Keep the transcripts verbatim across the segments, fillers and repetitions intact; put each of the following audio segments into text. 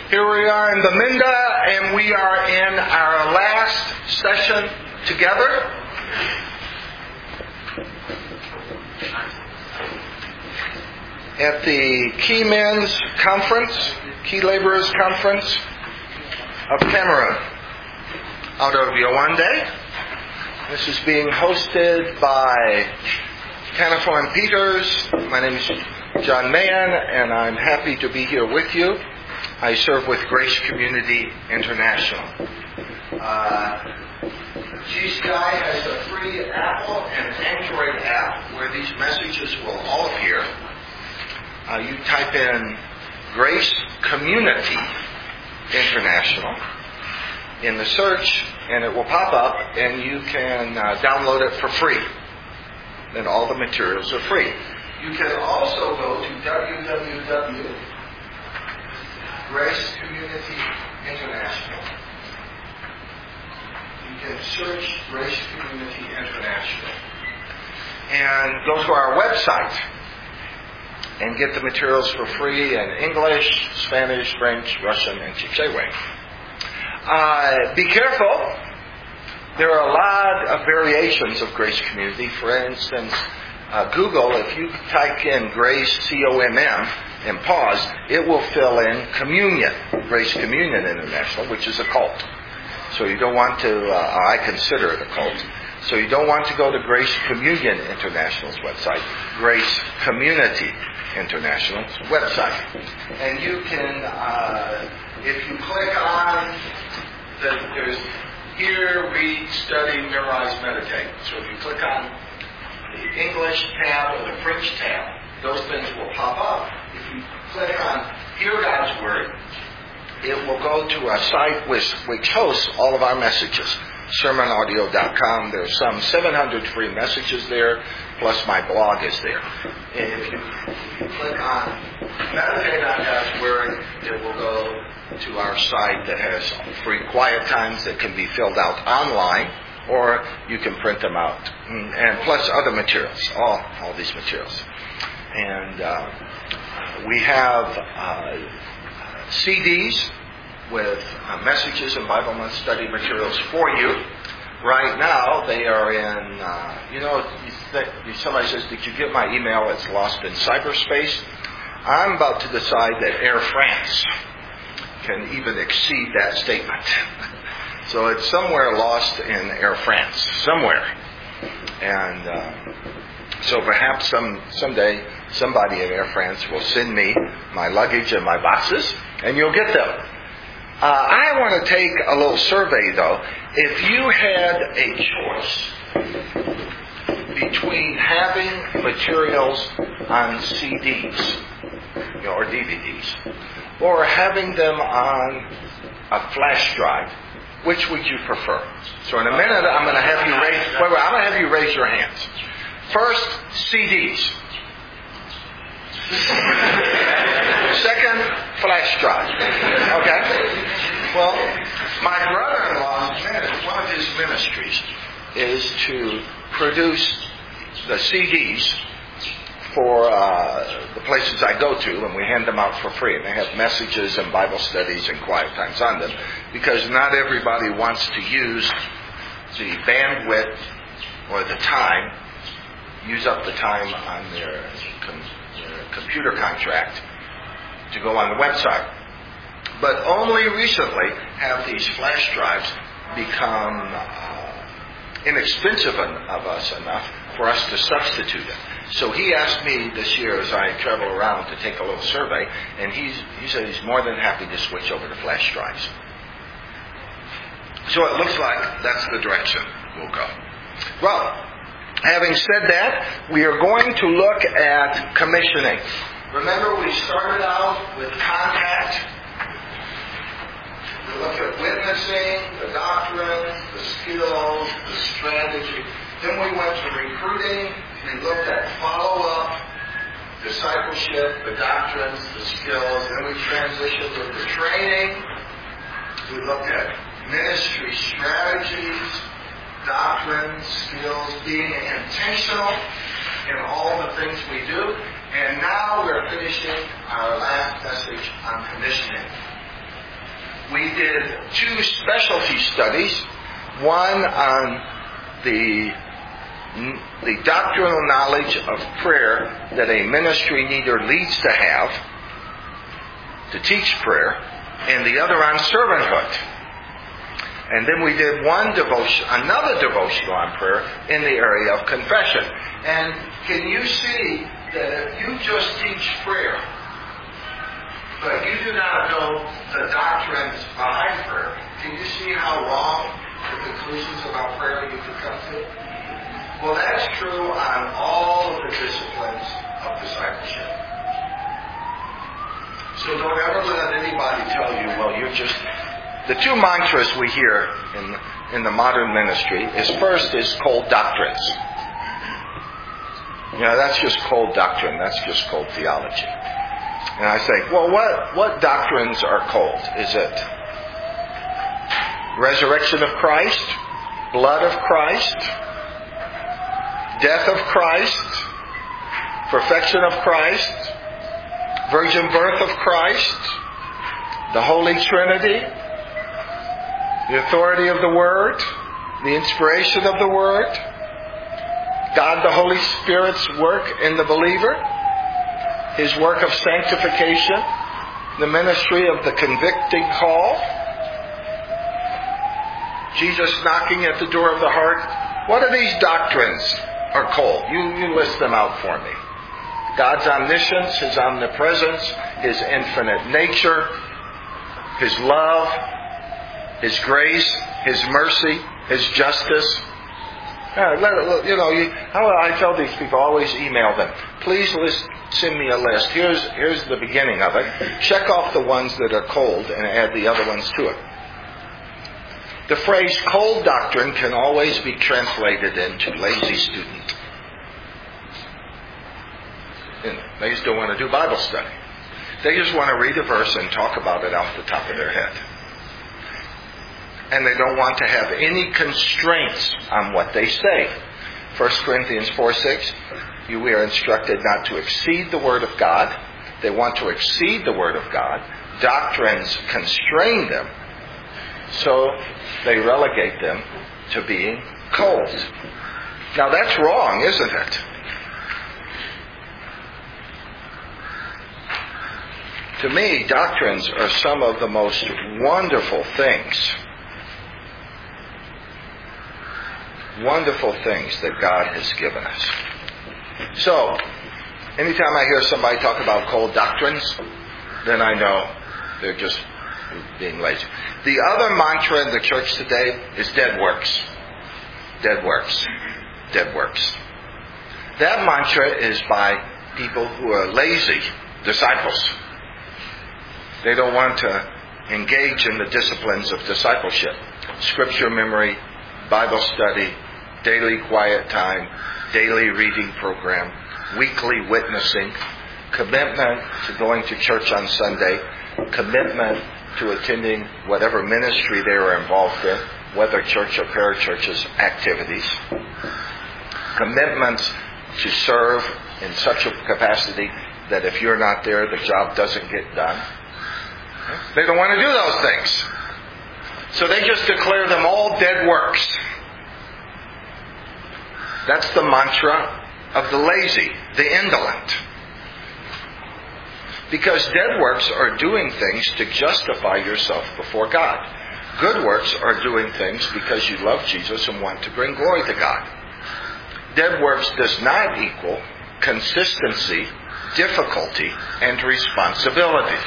Here we are in the Minda, and we are in our last session together. At the Key Men's Conference, Key Laborers Conference of Cameroon, out of Yaoundé. This is being hosted by Caniform Peters. My name is John Mahan, and I'm happy to be here with you. I serve with Grace Community International. Uh, G C I has a free Apple and Android app where these messages will all appear. Uh, you type in Grace Community International in the search, and it will pop up, and you can uh, download it for free. And all the materials are free. You can also go to w w w dot Grace Community International. You can search Grace Community International and go to our website and get the materials for free in English, Spanish, French, Russian, and Chichewa. Uh, be careful. There are a lot of variations of Grace Community. For instance, uh, Google, if you type in Grace, C O M M, and pause, it will fill in Communion, Grace Communion International, which is a cult. So you don't want to, uh, I consider it a cult. So you don't want to go to Grace Communion International's website, Grace Community International's website. And you can, uh, if you click on, the, there's Hear, Read, Study, Memorize, Meditate. So if you click on the English tab or the French tab, those things will pop up. If you click on Hear God's Word, it will go to a site which, which hosts all of our messages, sermon audio dot com. There's some seven hundred free messages there, plus my blog is there. And if you, if you click on Meditate on God's Word, it will go to our site that has free quiet times that can be filled out online, or you can print them out, and plus other materials, all, all these materials. And uh, we have uh, C Ds with uh, messages and Bible Month study materials for you. Right now, they are in, uh, you know, you th- somebody says, did you get my email? It's lost in cyberspace. I'm about to decide that Air France can even exceed that statement. So it's somewhere lost in Air France, somewhere. And uh, so perhaps some someday somebody at Air France will send me my luggage and my boxes, and you'll get them. Uh, I want to take a little survey, though. If you had a choice between having materials on C Ds, you know, or D V Ds, or having them on a flash drive, which would you prefer? So in a minute, I'm going to have you raise. Wait, wait, I'm going to have you raise your hands. First, C Ds. Second, flash drive. Okay? Well, my brother-in-law, one of his ministries is to produce the C Ds for uh, the places I go to, and we hand them out for free. And they have messages and Bible studies and quiet times on them, because not everybody wants to use the bandwidth or the time, use up the time on their, com- their computer contract to go on the website. But only recently have these flash drives become uh, inexpensive of us enough for us to substitute it. So he asked me this year as I travel around to take a little survey, and he's, he said he's more than happy to switch over to flash drives. So it looks like that's the direction we'll go. Well, having said that, we are going to look at commissioning. Remember, we started out with contact. We looked at witnessing, the doctrine, the skills, the strategy. Then we went to recruiting. We looked at follow-up, discipleship, the doctrines, the skills. Then we transitioned to the training. We looked at ministry strategies, doctrines, skills, being intentional in all the things we do. And now we're finishing our last message on commissioning. we did two specialty studies, one on the, the doctrinal knowledge of prayer that a ministry leader needs to have to teach prayer, and the other on servanthood. And then we did one devotion, another devotional on prayer in the area of confession. And can you see that if you just teach prayer, but you do not know the doctrines behind prayer, can you see how wrong the conclusions about prayer you could come to? Well, that's true on all of the disciplines of discipleship. So don't ever let anybody tell you, well, you're just... The two mantras we hear in, in the modern ministry is, first is cold doctrines. You know, that's just cold doctrine. That's just cold theology. And I say, well, what, what doctrines are cold? Is it resurrection of Christ? Blood of Christ? Death of Christ? Perfection of Christ? Virgin birth of Christ? The Holy Trinity? The authority of the Word? The inspiration of the Word? God the Holy Spirit's work in the believer? His work of sanctification? The ministry of the convicting call? Jesus knocking at the door of the heart? What of these doctrines are cold? You, you list them out for me. God's omniscience, His omnipresence, His infinite nature, His love, His grace, His mercy, His justice. Uh, let, you know, you, how I tell these people, always email them. Please list, send me a list. Here's here's the beginning of it. Check off the ones that are cold and add the other ones to it. The phrase cold doctrine can always be translated into lazy student. And they just don't want to do Bible study. They just want to read a verse and talk about it off the top of their head. And they don't want to have any constraints on what they say. First Corinthians four six, you we are instructed not to exceed the Word of God. They want to exceed the Word of God. Doctrines constrain them, so they relegate them to being cold. Now that's wrong, isn't it? To me, doctrines are some of the most wonderful things. Wonderful things that God has given us. So, anytime I hear somebody talk about cold doctrines, then I know they're just being lazy. The other mantra in the church today is dead works. Dead works. Dead works. That mantra is by people who are lazy disciples. They don't want to engage in the disciplines of discipleship. Scripture memory, Bible study, daily quiet time, daily reading program, weekly witnessing, commitment to going to church on Sunday, commitment to attending whatever ministry they were involved in, whether church or parachurches activities, commitments to serve in such a capacity that if you're not there, the job doesn't get done. They don't want to do those things. So they just declare them all dead works. That's the mantra of the lazy, the indolent. Because dead works are doing things to justify yourself before God. Good works are doing things because you love Jesus and want to bring glory to God. Dead works does not equal consistency, difficulty, and responsibility.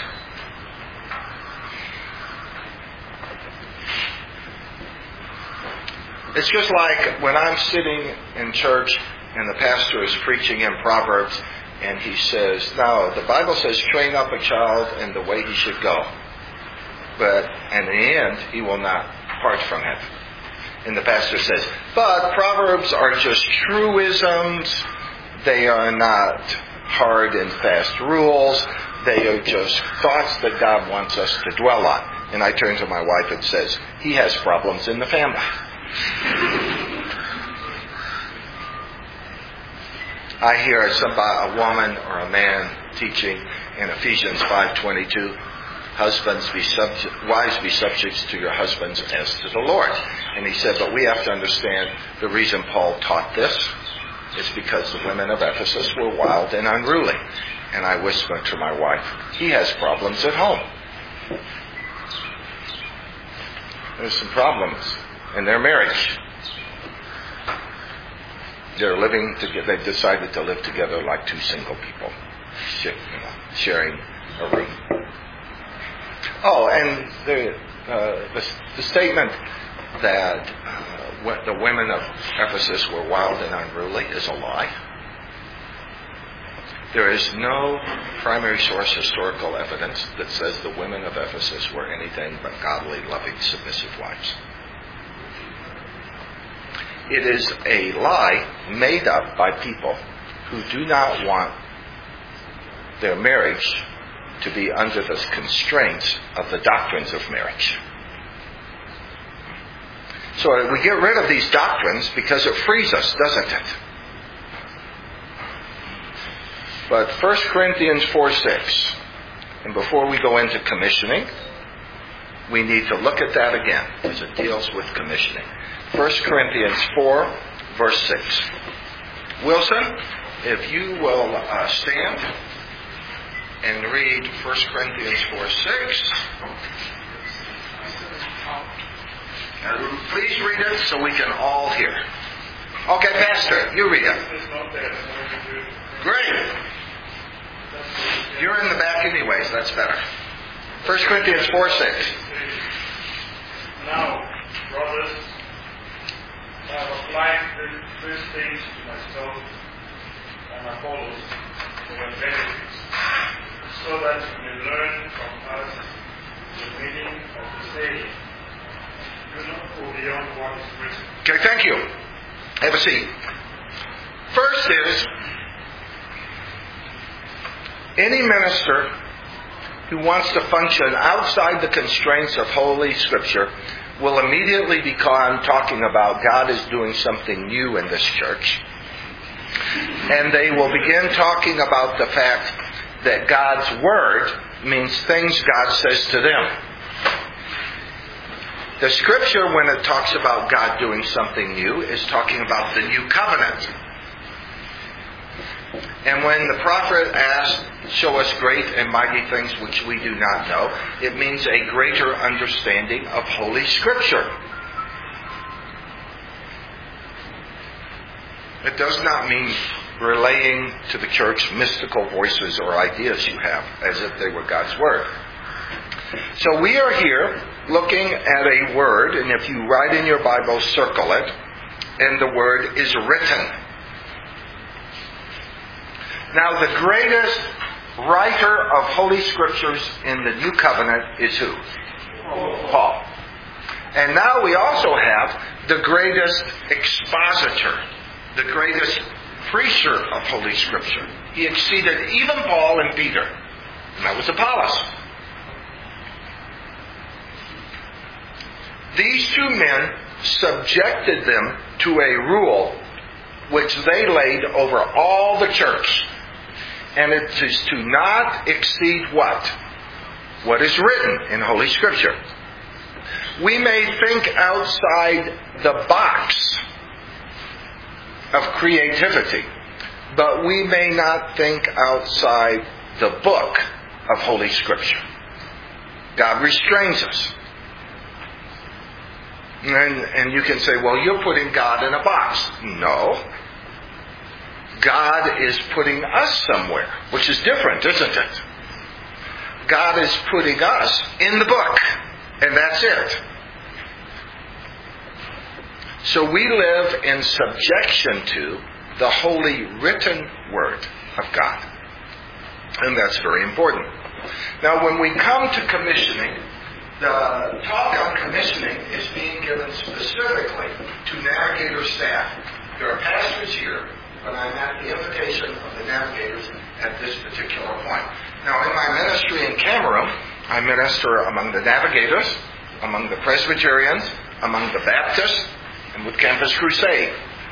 It's just like when I'm sitting in church and the pastor is preaching in Proverbs and he says, no, the Bible says train up a child in the way he should go. But in the end, he will not depart from it. And the pastor says, but Proverbs are just truisms. They are not hard and fast rules. They are just thoughts that God wants us to dwell on. And I turn to my wife and says, he has problems in the family. I hear somebody, a woman or a man teaching in Ephesians five twenty-two, husbands be subject, wives be subjects to your husbands as to the Lord. And he said, but we have to understand the reason Paul taught this is because the women of Ephesus were wild and unruly. And I whispered to my wife, he has problems at home. There's some problems in their marriage. They're living together. They've decided to live together like two single people, sharing a room. Oh, and the uh, the, the statement that uh, the women of Ephesus were wild and unruly is a lie. There is no primary source historical evidence that says the women of Ephesus were anything but godly, loving, submissive wives. It is a lie made up by people who do not want their marriage to be under the constraints of the doctrines of marriage. So we get rid of these doctrines because it frees us, doesn't it? But First Corinthians four six, and before we go into commissioning, we need to look at that again because it deals with commissioning. First Corinthians four, verse six. Wilson, if you will uh, stand and read First Corinthians four six. Uh, please read it so we can all hear. Okay, Pastor, you read it. Great. You're in the back anyways, that's better. First Corinthians four six. Now, brothers, I have applied these things to myself and Apollos for your benefits, so that you may learn from us the meaning of the saying. Do not go beyond what is written. Okay, thank you. Have a seat. First is, any minister who wants to function outside the constraints of Holy Scripture will immediately begin talking about God is doing something new in this church. And they will begin talking about the fact that God's Word means things God says to them. The Scripture, when it talks about God doing something new, is talking about the new covenant. And when the prophet asked, show us great and mighty things which we do not know, it means a greater understanding of Holy Scripture. It does not mean relaying to the church mystical voices or ideas you have as if they were God's Word. So we are here looking at a word, and if you write in your Bible, circle it, and the word is written. Now, the greatest writer of Holy Scriptures in the New Covenant is who? Paul. And now we also have the greatest expositor, the greatest preacher of Holy Scripture. He exceeded even Paul and Peter, and that was Apollos. These two men subjected them to a rule which they laid over all the church. And it is to not exceed what? What is written in Holy Scripture. We may think outside the box of creativity, but we may not think outside the book of Holy Scripture. God restrains us. And, and you can say, well, you're putting God in a box. No. God is putting us somewhere, which is different, isn't it? God is putting us in the book, and that's it. So we live in subjection to the holy written Word of God. And that's very important. Now, when we come to commissioning, the talk on commissioning is being given specifically to navigator staff. There are pastors here, but I'm at the invitation of the navigators at this particular point. Now, in my ministry in Cameroon, I minister among the navigators, among the Presbyterians, among the Baptists, and with Campus Crusade.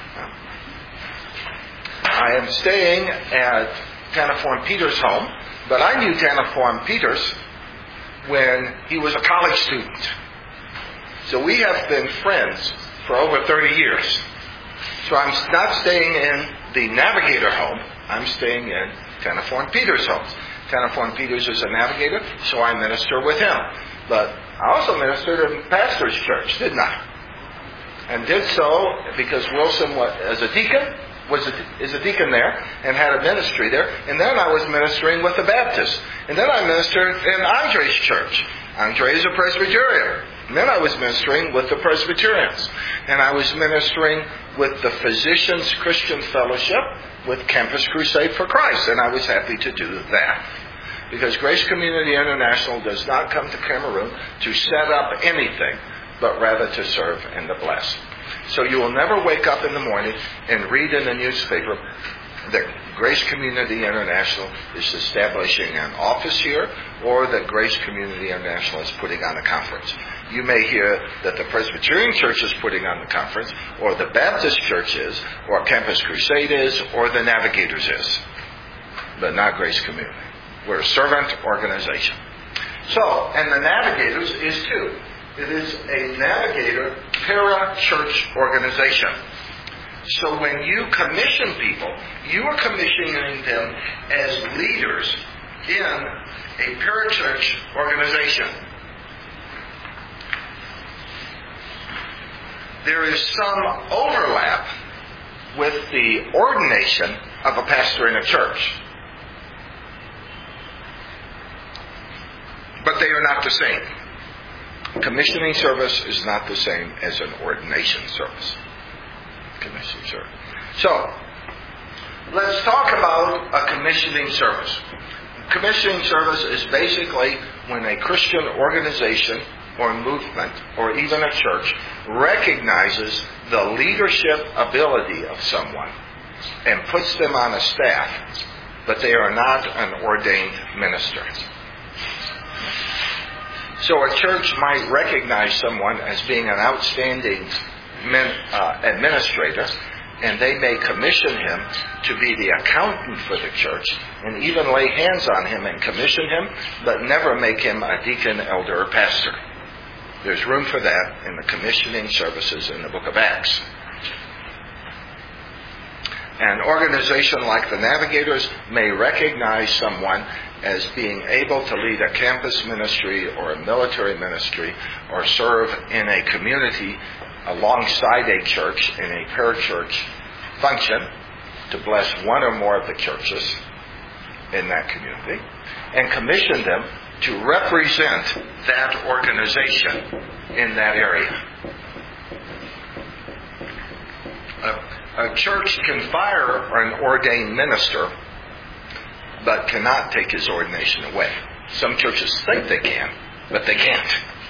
I am staying at Tanaform Peter's home, but I knew Tanaform Peter's when he was a college student. So we have been friends for over thirty years. So I'm not staying in the Navigator home. I'm staying in Tennefor and Peters' homes. Tennefor and Peters is a Navigator, so I minister with him. But I also ministered in Pastor's Church, didn't I? And did so because Wilson, was, as a deacon, was a, is a deacon there and had a ministry there. And then I was ministering with the Baptists. And then I ministered in Andre's church. Andre is a Presbyterian. And then I was ministering with the Presbyterians. And I was ministering with the Physicians Christian Fellowship with Campus Crusade for Christ. And I was happy to do that. Because Grace Community International does not come to Cameroon to set up anything, but rather to serve and to bless. So you will never wake up in the morning and read in the newspaper that Grace Community International is establishing an office here, or that Grace Community International is putting on a conference. You may hear that the Presbyterian Church is putting on the conference, or the Baptist Church is, or Campus Crusade is, or the Navigators is, but not Grace Community. We're a servant organization. So, and the Navigators is too. It is a Navigator para-church organization. So when you commission people, you are commissioning them as leaders in a para-church organization. There is some overlap with the ordination of a pastor in a church. But they are not the same. Commissioning service is not the same as an ordination service. Commissioning service. So, let's talk about a commissioning service. Commissioning service is basically when a Christian organization or movement or even a church recognizes the leadership ability of someone and puts them on a staff, but they are not an ordained minister. So a church might recognize someone as being an outstanding min, uh, administrator, and they may commission him to be the accountant for the church, and even lay hands on him and commission him, but never make him a deacon, elder, or pastor. There's room for that in the commissioning services in the book of Acts. An organization like the Navigators may recognize someone as being able to lead a campus ministry or a military ministry or serve in a community alongside a church in a parachurch function to bless one or more of the churches in that community and commission them to represent that organization in that area. A, a church can fire an ordained minister but cannot take his ordination away. Some churches think they can, but they can't.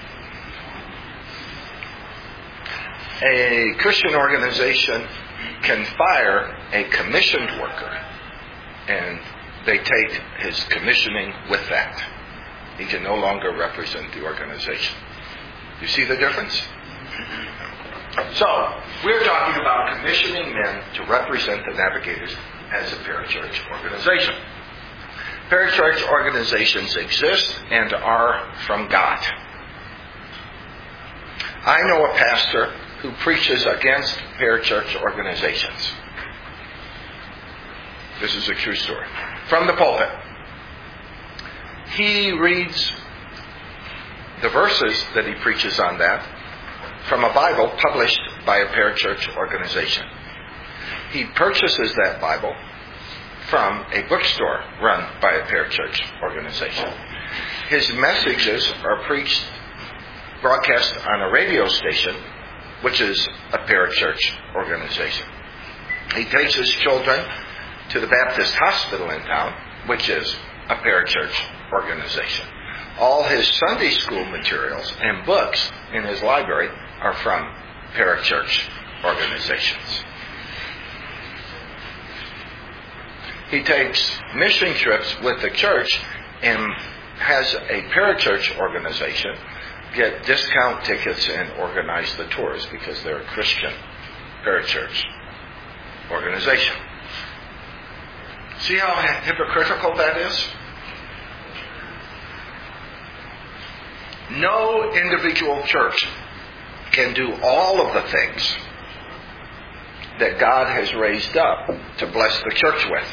A Christian organization can fire a commissioned worker, and they take his commissioning with that. He can no longer represent the organization. You see the difference? So, we're talking about commissioning men to represent the Navigators as a parachurch organization. Parachurch organizations exist and are from God. I know a pastor who preaches against parachurch organizations. This is a true story. From the pulpit. He reads the verses that he preaches on that from a Bible published by a parachurch organization. He purchases that Bible from a bookstore run by a parachurch organization. His messages are preached, broadcast on a radio station, which is a parachurch organization. He takes his children to the Baptist hospital in town, which is a parachurch organization. All his Sunday school materials and books in his library are from parachurch organizations. He takes mission trips with the church and has a parachurch organization get discount tickets and organize the tours because they're a Christian parachurch organization. See how hypocritical that is? No individual church can do all of the things that God has raised up to bless the church with.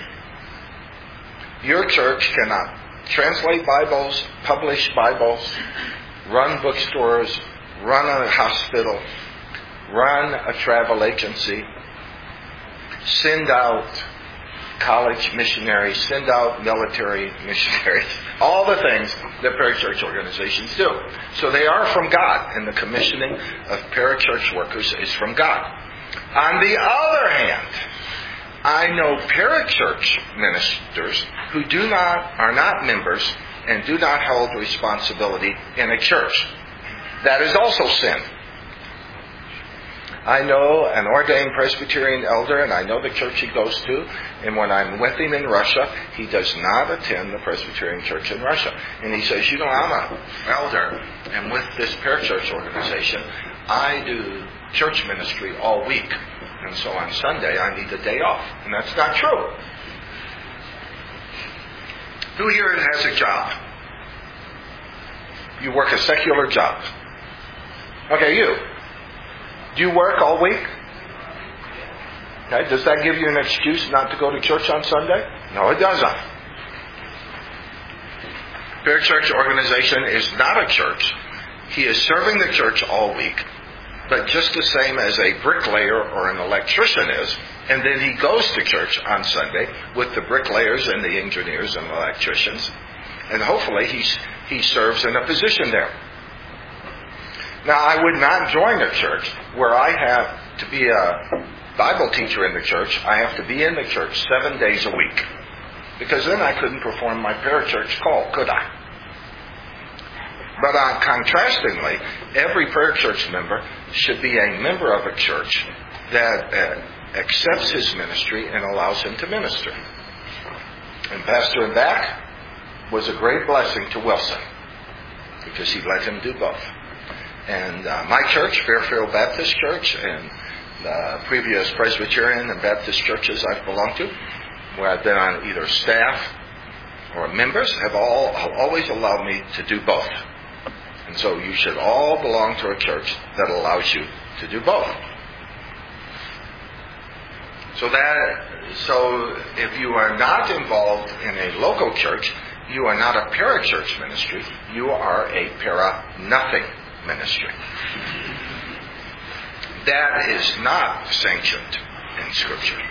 Your church cannot translate Bibles, publish Bibles, run bookstores, run a hospital, run a travel agency, send out college missionaries, send out military missionaries, all the things that parachurch organizations do. So they are from God, and the commissioning of parachurch workers is from God. On the other hand, I know parachurch ministers who do not, are not members and do not hold responsibility in a church. That is also sin. I know an ordained Presbyterian elder, and I know the church he goes to, and when I'm with him in Russia, he does not attend the Presbyterian church in Russia. And he says, you know, I'm an elder, and with this parachurch organization, I do church ministry all week. And so on Sunday, I need a day off. And that's not true. Who here has a job? You work a secular job. Okay, you. Do you work all week? Okay, does that give you an excuse not to go to church on Sunday? No, it doesn't. Parachurch organization is not a church. He is serving the church all week, but just the same as a bricklayer or an electrician is. And then he goes to church on Sunday with the bricklayers and the engineers and electricians. And hopefully he, he serves in a position there. Now, I would not join a church where I have to be a Bible teacher in the church. I have to be in the church seven days a week. Because then I couldn't perform my parachurch call, could I? But uh, contrastingly, every parachurch member should be a member of a church that uh, accepts his ministry and allows him to minister. And Pastor Back was a great blessing to Wilson because he let him do both. And uh, my church, Fairfield Baptist Church, and the previous Presbyterian and Baptist churches I've belonged to, where I've been on either staff or members, have all always allowed me to do both. And so you should all belong to a church that allows you to do both. So that, so if you are not involved in a local church, you are not a parachurch ministry. You are a para-nothing ministry. That is not sanctioned in Scripture.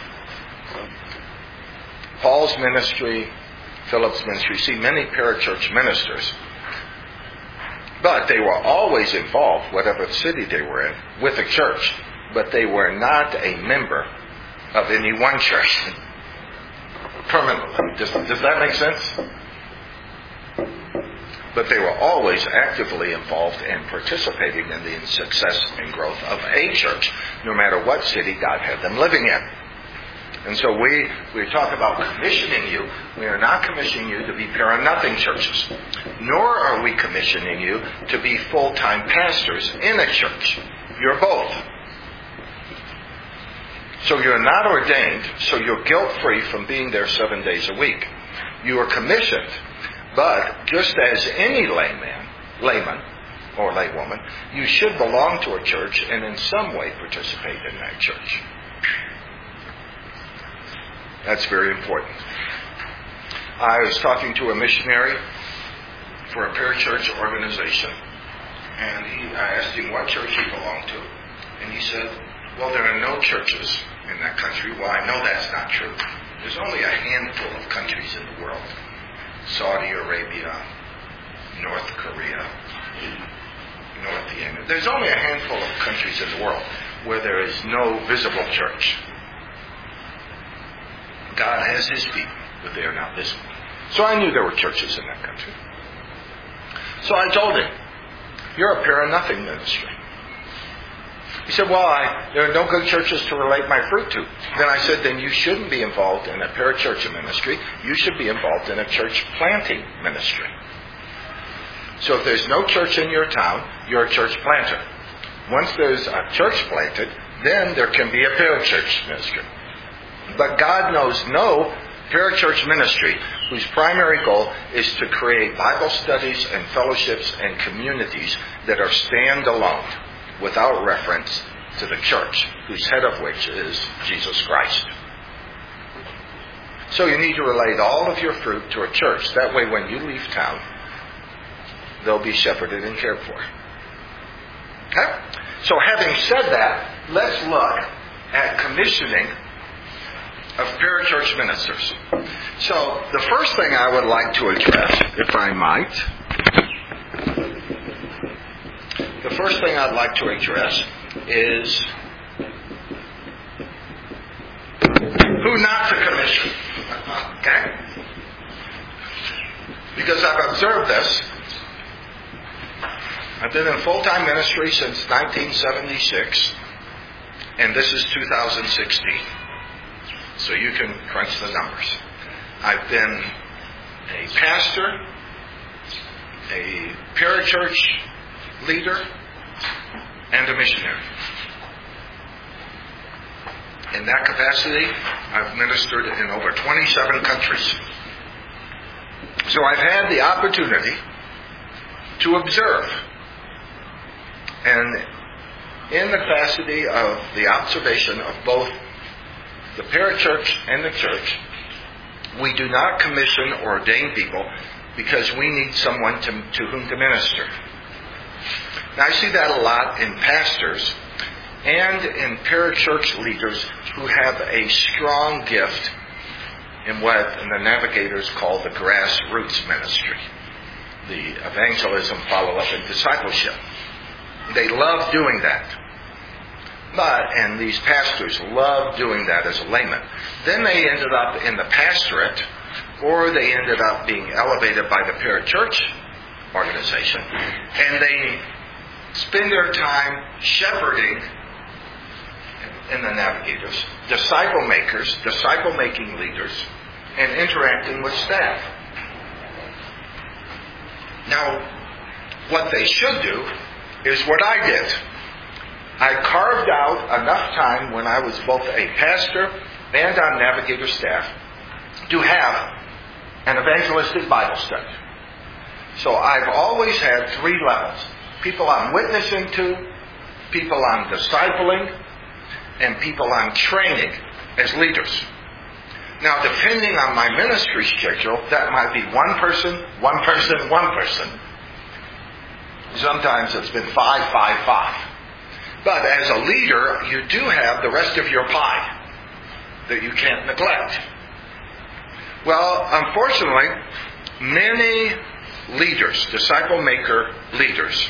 Paul's ministry, Philip's ministry, see many parachurch ministers, but they were always involved, whatever city they were in, with a church, but they were not a member of any one church permanently. Does, does that make sense? But they were always actively involved and participating in the success and growth of a church, no matter what city God had them living in. And so we, we talk about commissioning you. We are not commissioning you to be para-nothing churches, nor are we commissioning you to be full-time pastors in a church. You're both. So you're not ordained, so you're guilt-free from being there seven days a week. You are commissioned, but just as any layman, layman or laywoman, you should belong to a church and in some way participate in that church. That's very important. I was talking to a missionary for a parachurch organization, and he, I asked him what church he belonged to, and he said, well, there are no churches in that country. Well, I know that's not true. There's only a handful of countries in the world. Saudi Arabia, North Korea, North Yemen. There's only a handful of countries in the world where there is no visible church. God has His people, but they are not visible. So I knew there were churches in that country. So I told him, you're a para-nothing ministry. He said, well, I, there are no good churches to relate my fruit to. Then I said, then you shouldn't be involved in a parachurch ministry. You should be involved in a church planting ministry. So if there's no church in your town, you're a church planter. Once there's a church planted, then there can be a parachurch ministry. But God knows no parachurch ministry whose primary goal is to create Bible studies and fellowships and communities that are standalone, without reference to the church, whose head of which is Jesus Christ. So you need to relate all of your fruit to a church. That way when you leave town, they'll be shepherded and cared for. Okay? So having said that, let's look at commissioning of parachurch ministers. So the first thing I would like to address, if I might, the first thing I'd like to address is who not to commission. Okay? Because I've observed this. I've been in full-time ministry since nineteen seventy-six, and this is two thousand sixteen. So you can crunch the numbers. I've been a pastor, a parachurch leader, and a missionary. In that capacity, I've ministered in over twenty-seven countries. So I've had the opportunity to observe. And in the capacity of the observation of both the parachurch and the church, we do not commission or ordain people because we need someone to, to whom to minister. Now I see that a lot in pastors and in parachurch leaders who have a strong gift in what the navigators call the grassroots ministry, the evangelism, follow-up, and discipleship. They love doing that. But, and these pastors love doing that as a layman. Then they ended up in the pastorate, or they ended up being elevated by the parachurch organization, and they spend their time shepherding in the navigators, disciple makers, disciple making leaders, and interacting with staff. Now, what they should do is what I did. I carved out enough time when I was both a pastor and on navigator staff to have an evangelistic Bible study. So I've always had three levels. People I'm witnessing to, people I'm discipling, and people I'm training as leaders. Now, depending on my ministry schedule, that might be one person, one person, one person. Sometimes it's been five, five, five. But as a leader, you do have the rest of your pie that you can't neglect. Well, unfortunately, many leaders, disciple maker leaders,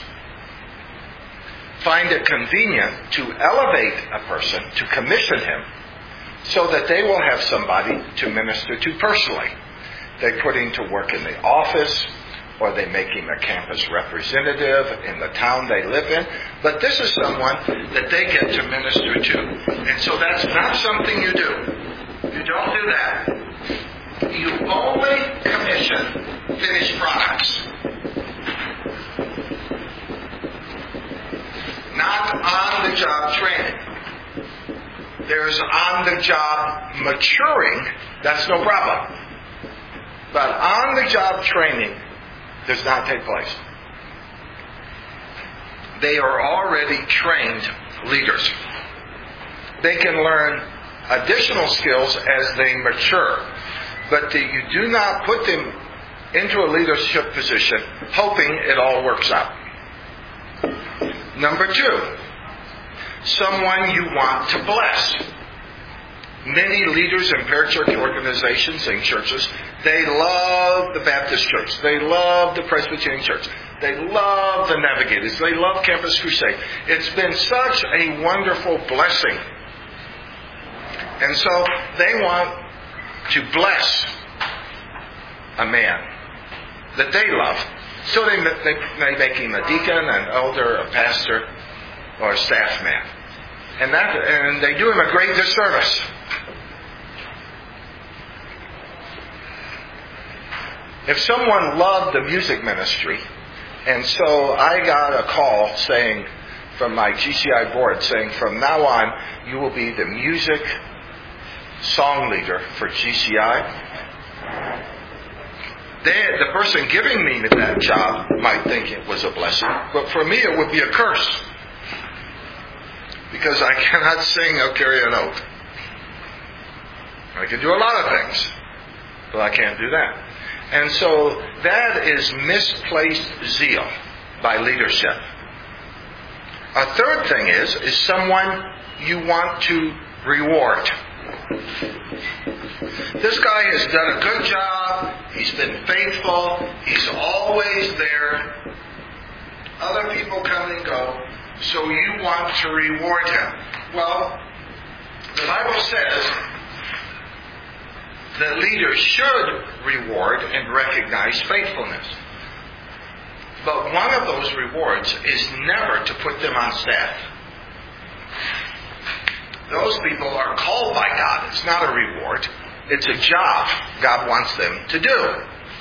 find it convenient to elevate a person, to commission him, so that they will have somebody to minister to personally. They put him to work in the office, or they make him a campus representative in the town they live in. But this is someone that they get to minister to. And so that's not something you do. You don't do that. You only commission finished products. Not on-the-job training. There's on-the-job maturing. That's no problem. But on-the-job training does not take place. They are already trained leaders. They can learn additional skills as they mature. But the, you do not put them into a leadership position hoping it all works out. Number two, someone you want to bless. Many leaders in parachurch organizations and churches, they love the Baptist church. They love the Presbyterian church. They love the Navigators. They love Campus Crusade. It's been such a wonderful blessing. And so they want to bless a man that they love. So they, they may make him a deacon, an elder, a pastor, or a staff man. And, that, and they do him a great disservice. If someone loved the music ministry, and so I got a call saying from my G C I board saying from now on you will be the music song leader for G C I, they, the person giving me that job might think it was a blessing, but for me it would be a curse. Because I cannot sing or carry a note. I can do a lot of things, but I can't do that. And so that is misplaced zeal by leadership. A third thing is, is someone you want to reward. This guy has done a good job. He's been faithful. He's always there. Other people come and go. So you want to reward him. Well, the Bible says that leaders should reward and recognize faithfulness. But one of those rewards is never to put them on staff. Those people are called by God. It's not a reward. It's a job God wants them to do.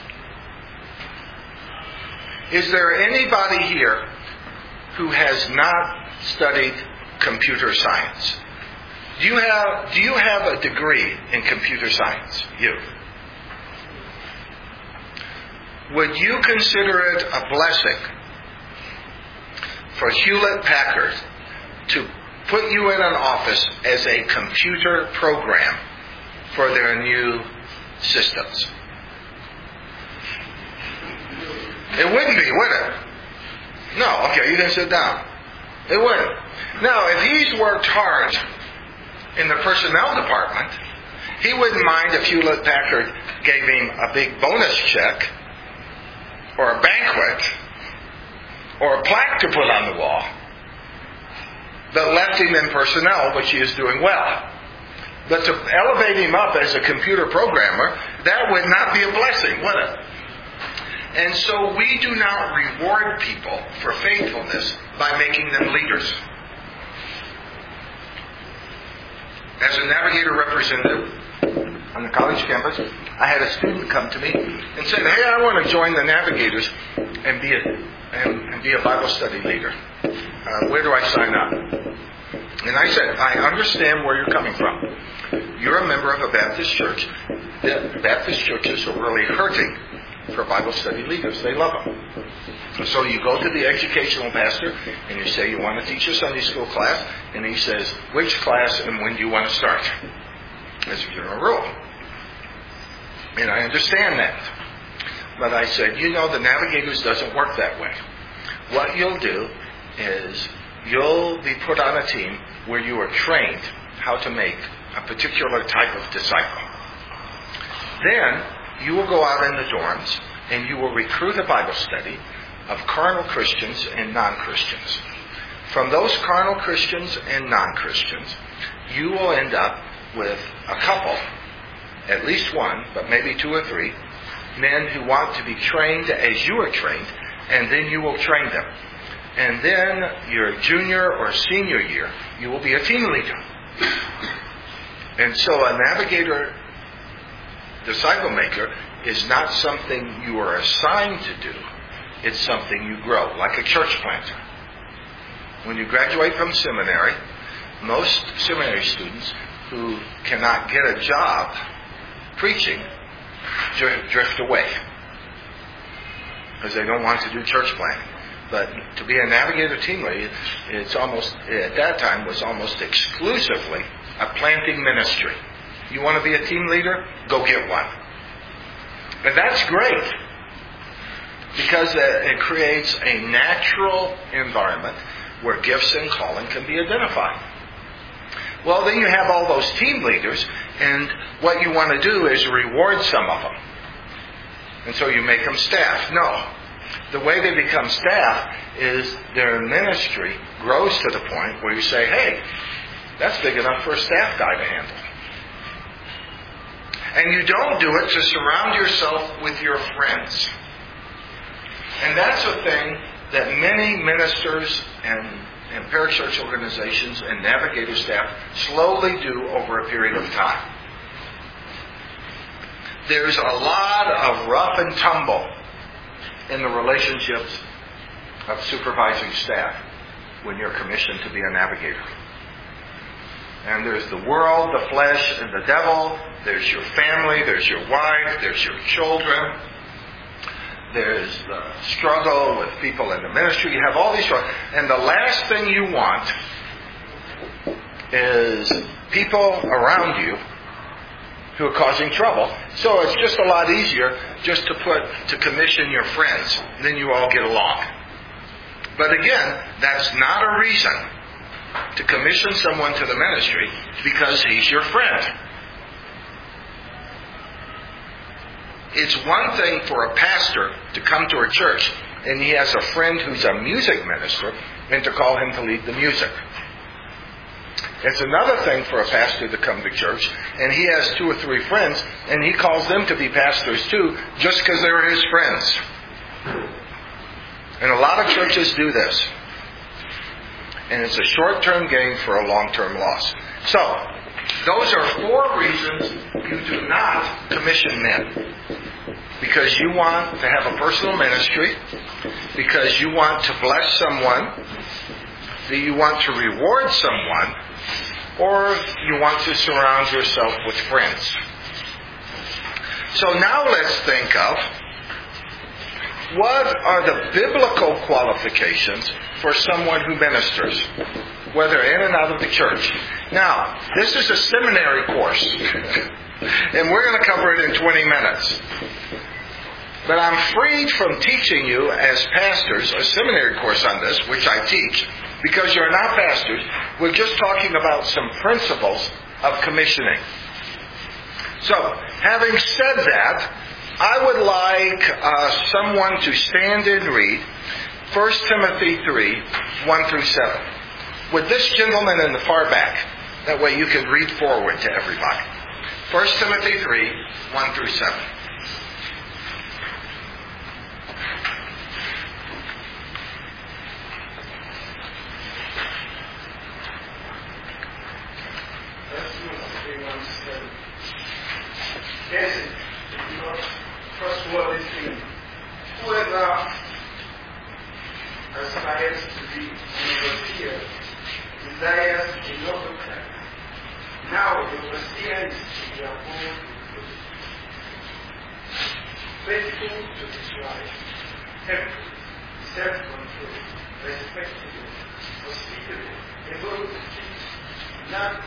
Is there anybody here who has not studied computer science? Do you have, do you have a degree in computer science? You. Would you consider it a blessing for Hewlett Packard to put you in an office as a computer program for their new systems? It wouldn't be, would it? No, okay, you can sit down. It wouldn't. Now, if he's worked hard in the personnel department, he wouldn't mind if Hewlett Packard gave him a big bonus check, or a banquet, or a plaque to put on the wall, but left him in personnel, which he is doing well. But to elevate him up as a computer programmer, that would not be a blessing, would it? And so we do not reward people for faithfulness by making them leaders. As a Navigator representative on the college campus, I had a student come to me and said, "Hey, I want to join the Navigators and be a, and, and be a Bible study leader. Uh, where do I sign up?" And I said, "I understand where you're coming from. You're a member of a Baptist church. The Baptist churches are really hurting for Bible study leaders. They love them. So you go to the educational pastor and you say you want to teach a Sunday school class, and he says, which class and when do you want to start? That's a general rule. And I understand that. But I said, you know, the Navigators doesn't work that way. What you'll do is you'll be put on a team where you are trained how to make a particular type of disciple. Then you will go out in the dorms and you will recruit a Bible study of carnal Christians and non-Christians. From those carnal Christians and non-Christians, you will end up with a couple, at least one, but maybe two or three, men who want to be trained as you are trained, and then you will train them. And then your junior or senior year, you will be a team leader. And so a Navigator disciple maker is not something you are assigned to do. It's something you grow, like a church planter. When you graduate from seminary, most seminary students who cannot get a job preaching drift away because they don't want to do church planting. But to be a Navigator team leader, it's almost, at that time, was almost exclusively a planting ministry. You want to be a team leader? Go get one. And that's great because it creates a natural environment where gifts and calling can be identified. Well, then you have all those team leaders, and what you want to do is reward some of them. And so you make them staff. No. The way they become staff is their ministry grows to the point where you say, hey, that's big enough for a staff guy to handle. And you don't do it to surround yourself with your friends. And that's a thing that many ministers and, and parachurch organizations and Navigator staff slowly do over a period of time. There's a lot of rough and tumble in the relationships of supervising staff when you're commissioned to be a Navigator. And there's the world, the flesh, and the devil. There's your family, there's your wife, there's your children. there's the struggle with people in the ministry. You have all these struggles. And the last thing you want is people around you who are causing trouble. So it's just a lot easier just to put, to commission your friends. And then you all get along. But again, that's not a reason to commission someone to the ministry because he's your friend. It's one thing for a pastor to come to a church and he has a friend who's a music minister and to call him to lead the music. It's another thing for a pastor to come to church and he has two or three friends and he calls them to be pastors too just because they're his friends. And a lot of churches do this. And it's a short-term gain for a long-term loss. So, those are four reasons you do not commission men. Because you want to have a personal ministry, because you want to bless someone, that you want to reward someone, or you want to surround yourself with friends. So now let's think of what are the biblical qualifications for someone who ministers, whether in and out of the church. Now, this is a seminary course, and we're going to cover it in twenty minutes. But I'm freed from teaching you as pastors a seminary course on this, which I teach, because you're not pastors. We're just talking about some principles of commissioning. So, having said that, I would like uh, someone to stand and read First Timothy three, one through seven. With this gentleman in the far back. That way you can read forward to everybody. First Timothy three, one through seven. Yes, not trustworthy thing. Whoever aspires to be an overseer desires a noble life. Now the overseer is to be own faithful to his wife, helpful, self-control, respectable, hospitable, able to teach, not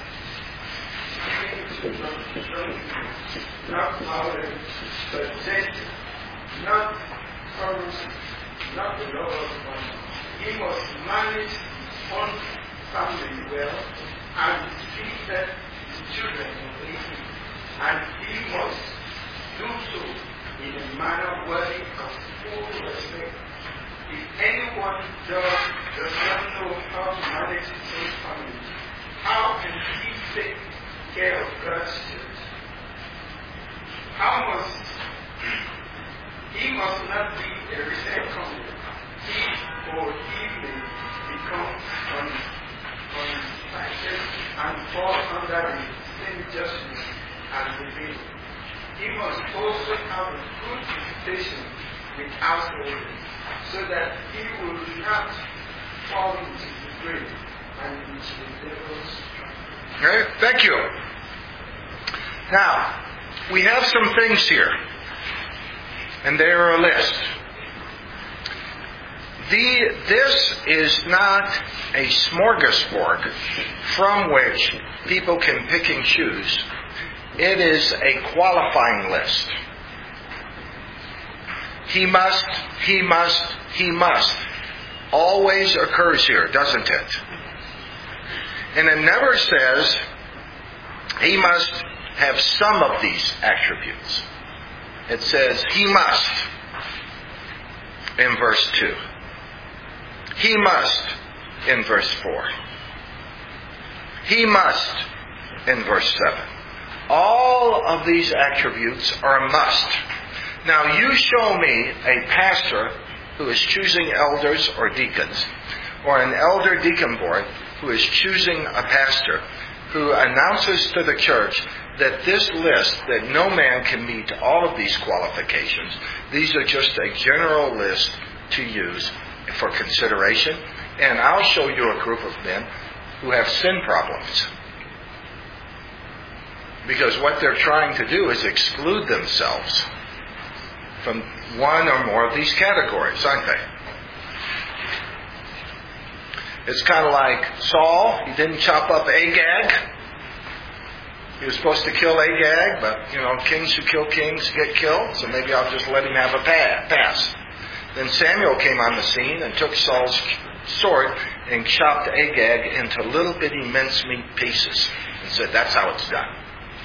not violent, but gentle, not corrupt, not the lover of money. He must manage his own family well and feed his children completely, and he must do so in a manner worthy of full respect. If anyone does, does not know how to manage his own family, how can he take care of God's church? How must he must not be a resentment? He or he may become unsighted and fall under the same justice as the baby. He must also have a good reputation with householders, so that he will not fall into the grave and into the devil's trap. Okay, thank you. Now, we have some things here, and they are a list. The, this is not a smorgasbord from which people can pick and choose. It is a qualifying list. He must, he must, he must. Always occurs here, doesn't it? And it never says he must have some of these attributes. It says he must in verse two. He must in verse four. He must in verse seven. All of these attributes are a must. Now you show me a pastor who is choosing elders or deacons, or an elder deacon board who is choosing a pastor who announces to the church that this list, that no man can meet all of these qualifications. These are just a general list to use for consideration. And I'll show you a group of men who have sin problems. Because what they're trying to do is exclude themselves from one or more of these categories, aren't they? It's kind of like Saul. He didn't chop up Agag. He was supposed to kill Agag, but, you know, kings who kill kings get killed, so maybe I'll just let him have a pass. Then Samuel came on the scene and took Saul's sword and chopped Agag into little bitty mincemeat pieces and said, that's how it's done.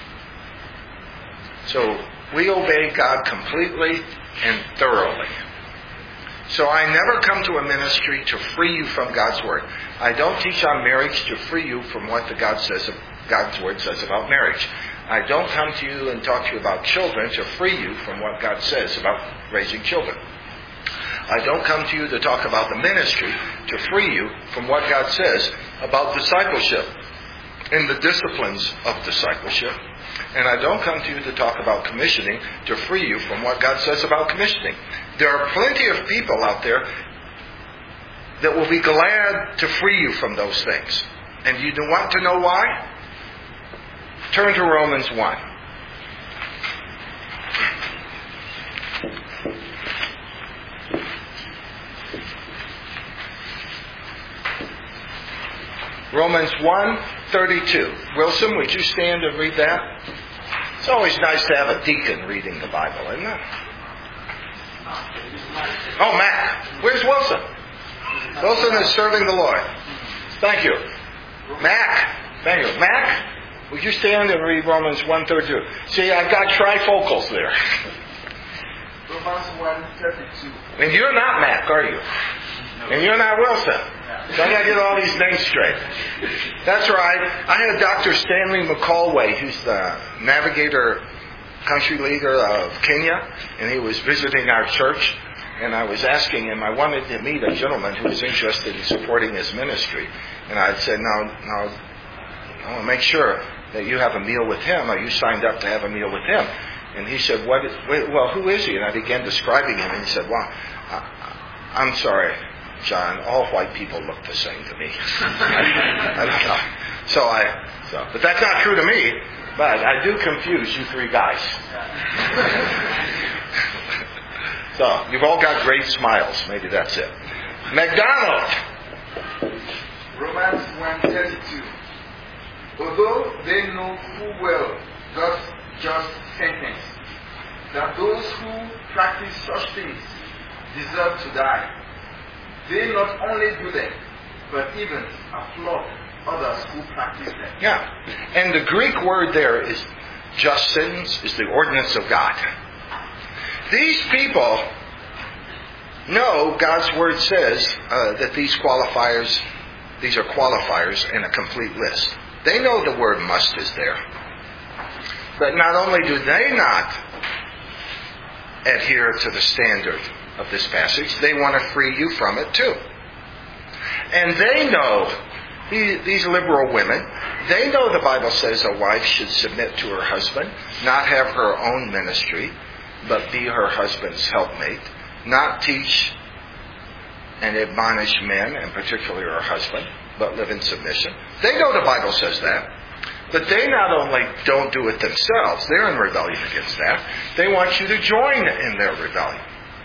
So we obey God completely and thoroughly. So I never come to a ministry to free you from God's Word. I don't teach on marriage to free you from what the God says, God's Word says about marriage. I don't come to you and talk to you about children to free you from what God says about raising children. I don't come to you to talk about the ministry to free you from what God says about discipleship and the disciplines of discipleship. And I don't come to you to talk about commissioning to free you from what God says about commissioning. There are plenty of people out there that will be glad to free you from those things. And you want to know why? Turn to Romans one. Romans one thirty-two. Wilson, would you stand and read that? It's always nice to have a deacon reading the Bible, isn't it? Oh, Mac. Where's Wilson? Wilson is serving the Lord. Thank you. Mac. Thank you. Mac, would you stand and read Romans one thirty-two? See, I've got trifocals there. Romans one thirty-two. And you're not Mac, are you? And you're not Wilson. So I got to get all these names straight. That's right. I had Doctor Stanley McCallway, who's the navigator country leader of Kenya, and he was visiting our church. And I was asking him, I wanted to meet a gentleman who was interested in supporting his ministry. And I said, now, now, I want to make sure that you have a meal with him. Are you signed up to have a meal with him? And he said, what is, wait, well, who is he? And I began describing him, and he said, well, I, I'm sorry, John, all white people look the same to me. I, I don't know. So I, so, but that's not true to me, but I do confuse you three guys. So, you've all got great smiles. Maybe that's it. McDonald. Romans one thirty-two. Although they know full well God's just sentence, that those who practice such things deserve to die, they not only do them, but even applaud others who practice them. Yeah. And the Greek word there is just sentence, is the ordinance of God. These people know God's Word says uh, that these qualifiers, these are qualifiers in a complete list. They know the word must is there. But not only do they not adhere to the standard of this passage, they want to free you from it too. And they know, these liberal women, they know the Bible says a wife should submit to her husband, not have her own ministry, but be her husband's helpmate, not teach and admonish men, and particularly her husband, but live in submission. They know the Bible says that. But they not only don't do it themselves, they're in rebellion against that. They want you to join in their rebellion.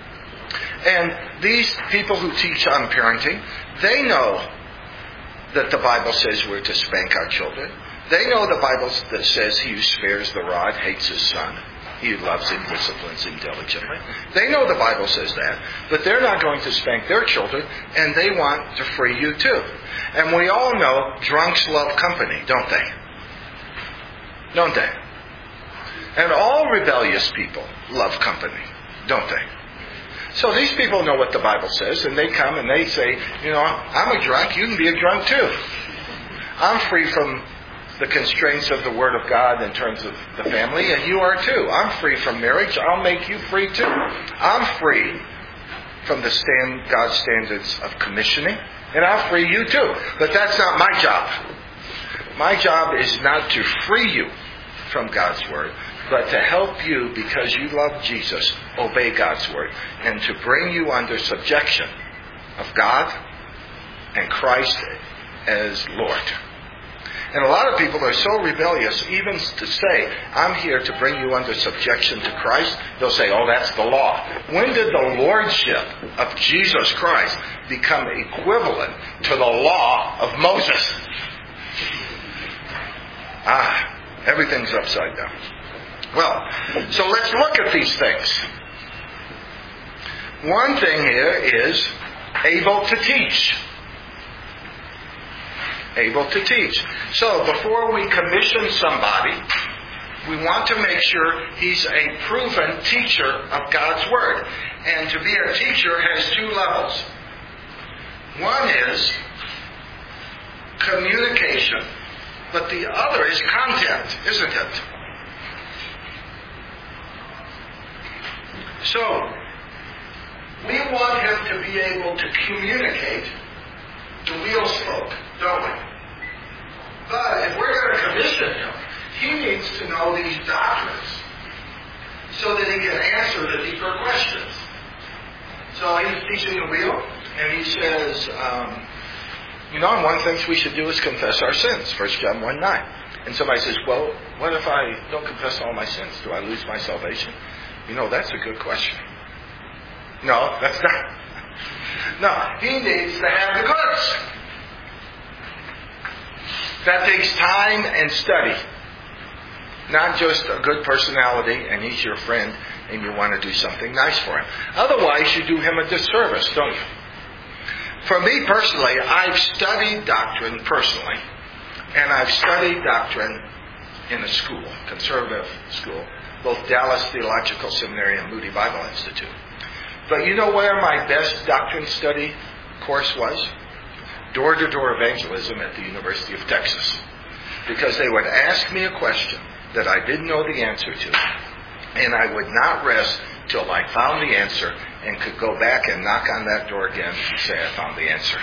And these people who teach on parenting, they know that the Bible says we're to spank our children. They know the Bible that says he who spares the rod hates his son. He who loves him disciplines him diligently. They know the Bible says that, but they're not going to spank their children, and they want to free you too. And we all know drunks love company, don't they? Don't they? And all rebellious people love company, don't they? So these people know what the Bible says, and they come and they say, you know, I'm a drunk, you can be a drunk too. I'm free from the constraints of the Word of God in terms of the family, and you are too. I'm free from marriage, I'll make you free too. I'm free from the stand, God's standards of commissioning, and I'll free you too. But that's not my job. My job is not to free you from God's Word, but to help you, because you love Jesus, obey God's Word, and to bring you under subjection of God and Christ as Lord. And a lot of people are so rebellious, even to say, I'm here to bring you under subjection to Christ. They'll say, oh, that's the law. When did the lordship of Jesus Christ become equivalent to the law of Moses? Ah, everything's upside down. Well, so let's look at these things. One thing here is able to teach. Able to teach. So before we commission somebody, we want to make sure he's a proven teacher of God's Word. And to be a teacher has two levels. One is communication, but the other is content, isn't it? So, we want him to be able to communicate the real spoke, don't we? But if we're going to commission him, he needs to know these doctrines so that he can answer the deeper questions. So he's teaching the wheel, and he says, um, you know, and one of the things we should do is confess our sins, First John one nine. And somebody says, well, what if I don't confess all my sins? Do I lose my salvation? You know, that's a good question. No, that's not. No, he needs to have the goods. That takes time and study. Not just a good personality and he's your friend and you want to do something nice for him. Otherwise, you do him a disservice, don't you? For me personally, I've studied doctrine personally, and I've studied doctrine in a school, conservative school, both Dallas Theological Seminary and Moody Bible Institute. But you know where my best doctrine study course was? Door-to-door evangelism at the University of Texas. Because they would ask me a question that I didn't know the answer to, and I would not rest till I found the answer and could go back and knock on that door again and say I found the answer.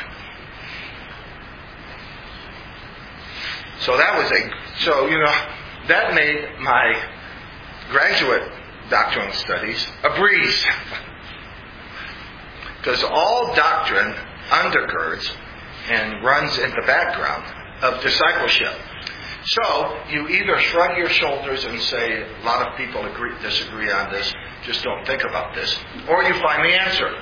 So that was a, so you know, that made my graduate doctrinal studies a breeze. Because all doctrine undergirds and runs in the background of discipleship. So, you either shrug your shoulders and say, a lot of people agree, disagree on this, just don't think about this, or you find the answer.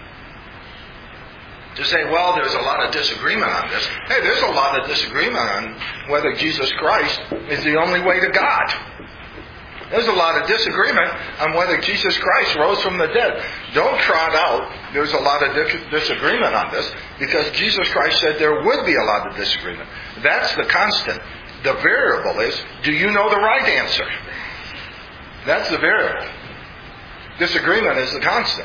To say, well, there's a lot of disagreement on this. Hey, there's a lot of disagreement on whether Jesus Christ is the only way to God. There's a lot of disagreement on whether Jesus Christ rose from the dead. Don't trot out, there's a lot of disagreement on this, because Jesus Christ said there would be a lot of disagreement. That's the constant. The variable is, do you know the right answer? That's the variable. Disagreement is the constant.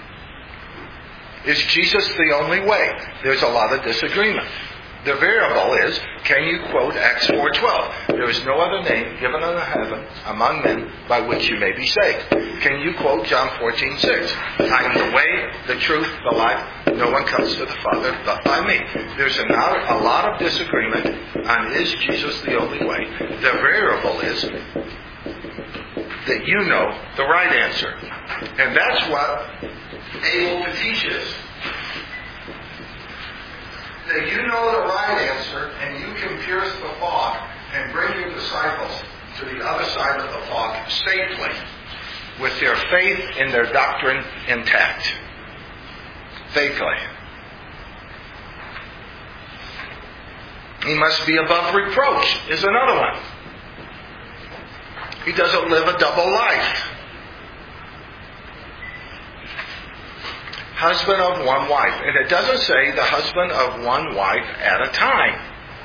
Is Jesus the only way? There's a lot of disagreement. The variable is, can you quote Acts four twelve? There is no other name given under heaven among men by which you may be saved. Can you quote John fourteen six? I am the way, the truth, the life. No one comes to the Father but by me. There's a, not, a lot of disagreement on is Jesus the only way. The variable is that you know the right answer. And that's what able to teach is. That you know the right answer and you can pierce the fog and bring your disciples to the other side of the fog safely with their faith and their doctrine intact. Faithfully. He must be above reproach is another one. He doesn't live a double life. Husband of one wife. And it doesn't say the husband of one wife at a time.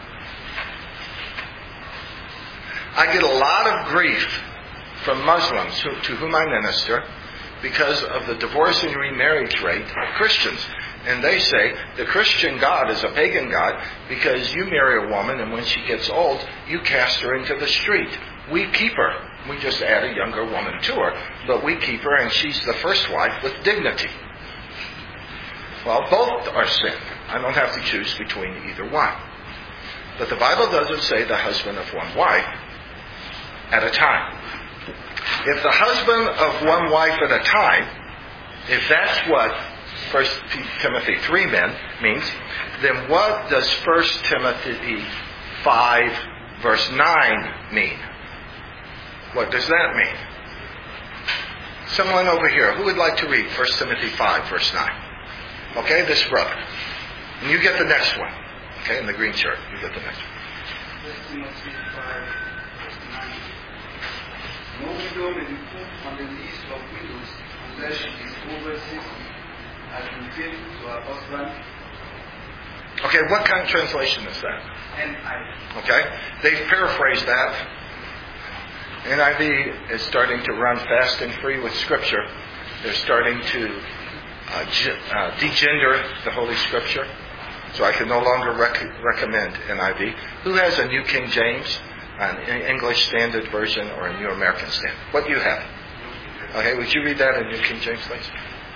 I get a lot of grief from Muslims who, to whom I minister because of the divorce and remarriage rate of Christians. And they say the Christian God is a pagan God because you marry a woman and when she gets old, you cast her into the street. We keep her. We just add a younger woman to her. But we keep her and she's the first wife with dignity. Well, both are sin. I don't have to choose between either one. But the Bible doesn't say the husband of one wife at a time. If the husband of one wife at a time, if that's what First Timothy three men means, then what does First Timothy five, verse nine mean? What does that mean? Someone over here, who would like to read First Timothy five, verse nine? Okay, this brother. And you get the next one. Okay, in the green shirt. You get the next one. First Timothy five, verse nine. No widow may be put on the list of widows unless she is over sixty, has been faithful to her husband. Okay, what kind of translation is that? N I. Okay, they've paraphrased that. N I V is starting to run fast and free with Scripture. They're starting to uh, ge- uh, degender the Holy Scripture. So I can no longer rec- recommend N I V. Who has a New King James, an English Standard Version, or a New American Standard? What do you have? Okay, would you read that in New King James, please?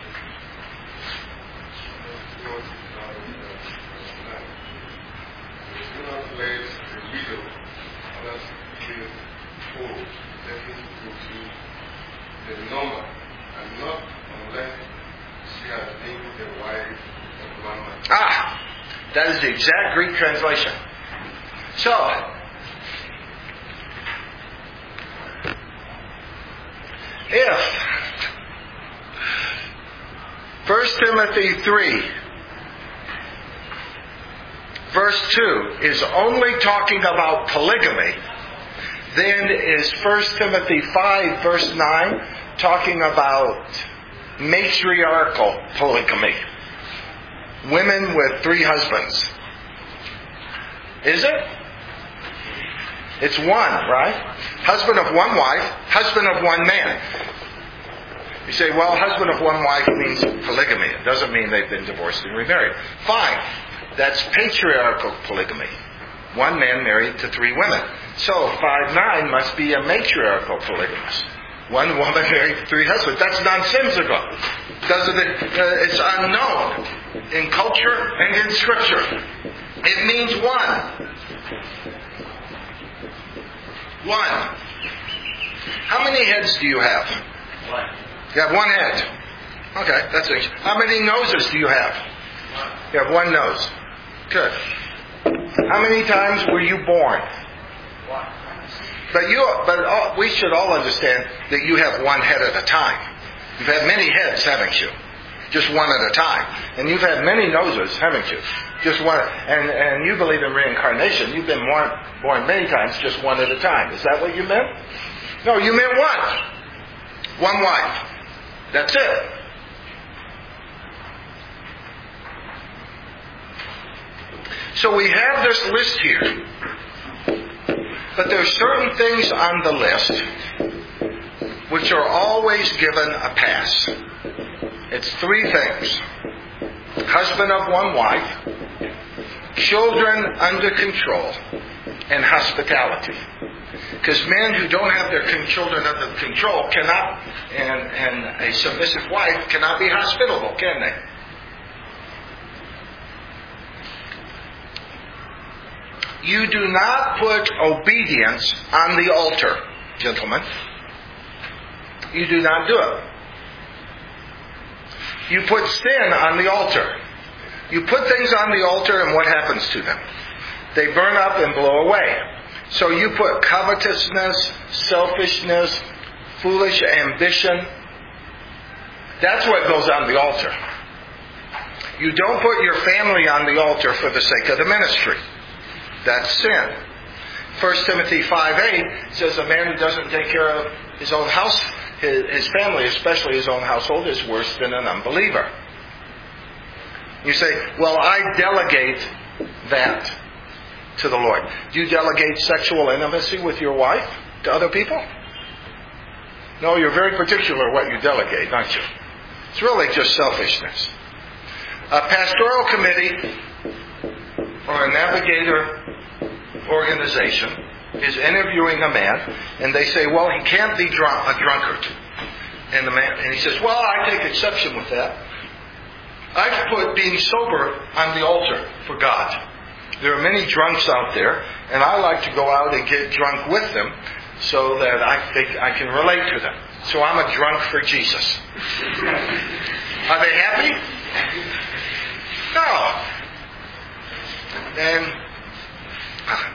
The number, and not unless she has been the wife of one man. Ah, that is the exact Greek translation. So, if First Timothy three, verse two is only talking about polygamy, then is First Timothy five, verse nine, talking about matriarchal polygamy. Women with three husbands. Is it? It's one, right? Husband of one wife, husband of one man. You say, well, husband of one wife means polygamy. It doesn't mean they've been divorced and remarried. Fine. That's patriarchal polygamy. One man married to three women. So five nine must be a matriarchal polygamist. One woman married to three husbands. That's nonsensical. Doesn't it? Uh, it's unknown in culture and in Scripture. It means one. One. How many heads do you have? One. You have one head. Okay, that's it. How many noses do you have? One. You have one nose. Good. How many times were you born? One. But you, but all, we should all understand that you have one head at a time. You've had many heads, haven't you? Just one at a time. And you've had many noses, haven't you? Just one. And and you believe in reincarnation. You've been born, born many times, just one at a time. Is that what you meant? No, you meant one. One wife. That's it. So we have this list here. But there are certain things on the list which are always given a pass. It's three things. Husband of one wife, children under control, and hospitality. Because men who don't have their children under control cannot, and, and a submissive wife cannot be hospitable, can they? You do not put obedience on the altar, gentlemen. You do not do it. You put sin on the altar. You put things on the altar, and what happens to them? They burn up and blow away. So you put covetousness, selfishness, foolish ambition. That's what goes on the altar. You don't put your family on the altar for the sake of the ministry. That's sin. First Timothy five eight says a man who doesn't take care of his own house, his, his family, especially his own household, is worse than an unbeliever. You say, well, I delegate that to the Lord. Do you delegate sexual intimacy with your wife to other people? No, you're very particular what you delegate, aren't you? It's really just selfishness. A pastoral committee or a navigator organization is interviewing a man, and they say, well, he can't be drunk, a drunkard. And the man, and he says, well, I take exception with that. I've put being sober on the altar for God. There are many drunks out there, and I like to go out and get drunk with them so that I think I can relate to them. So I'm a drunk for Jesus. Are they happy? No. And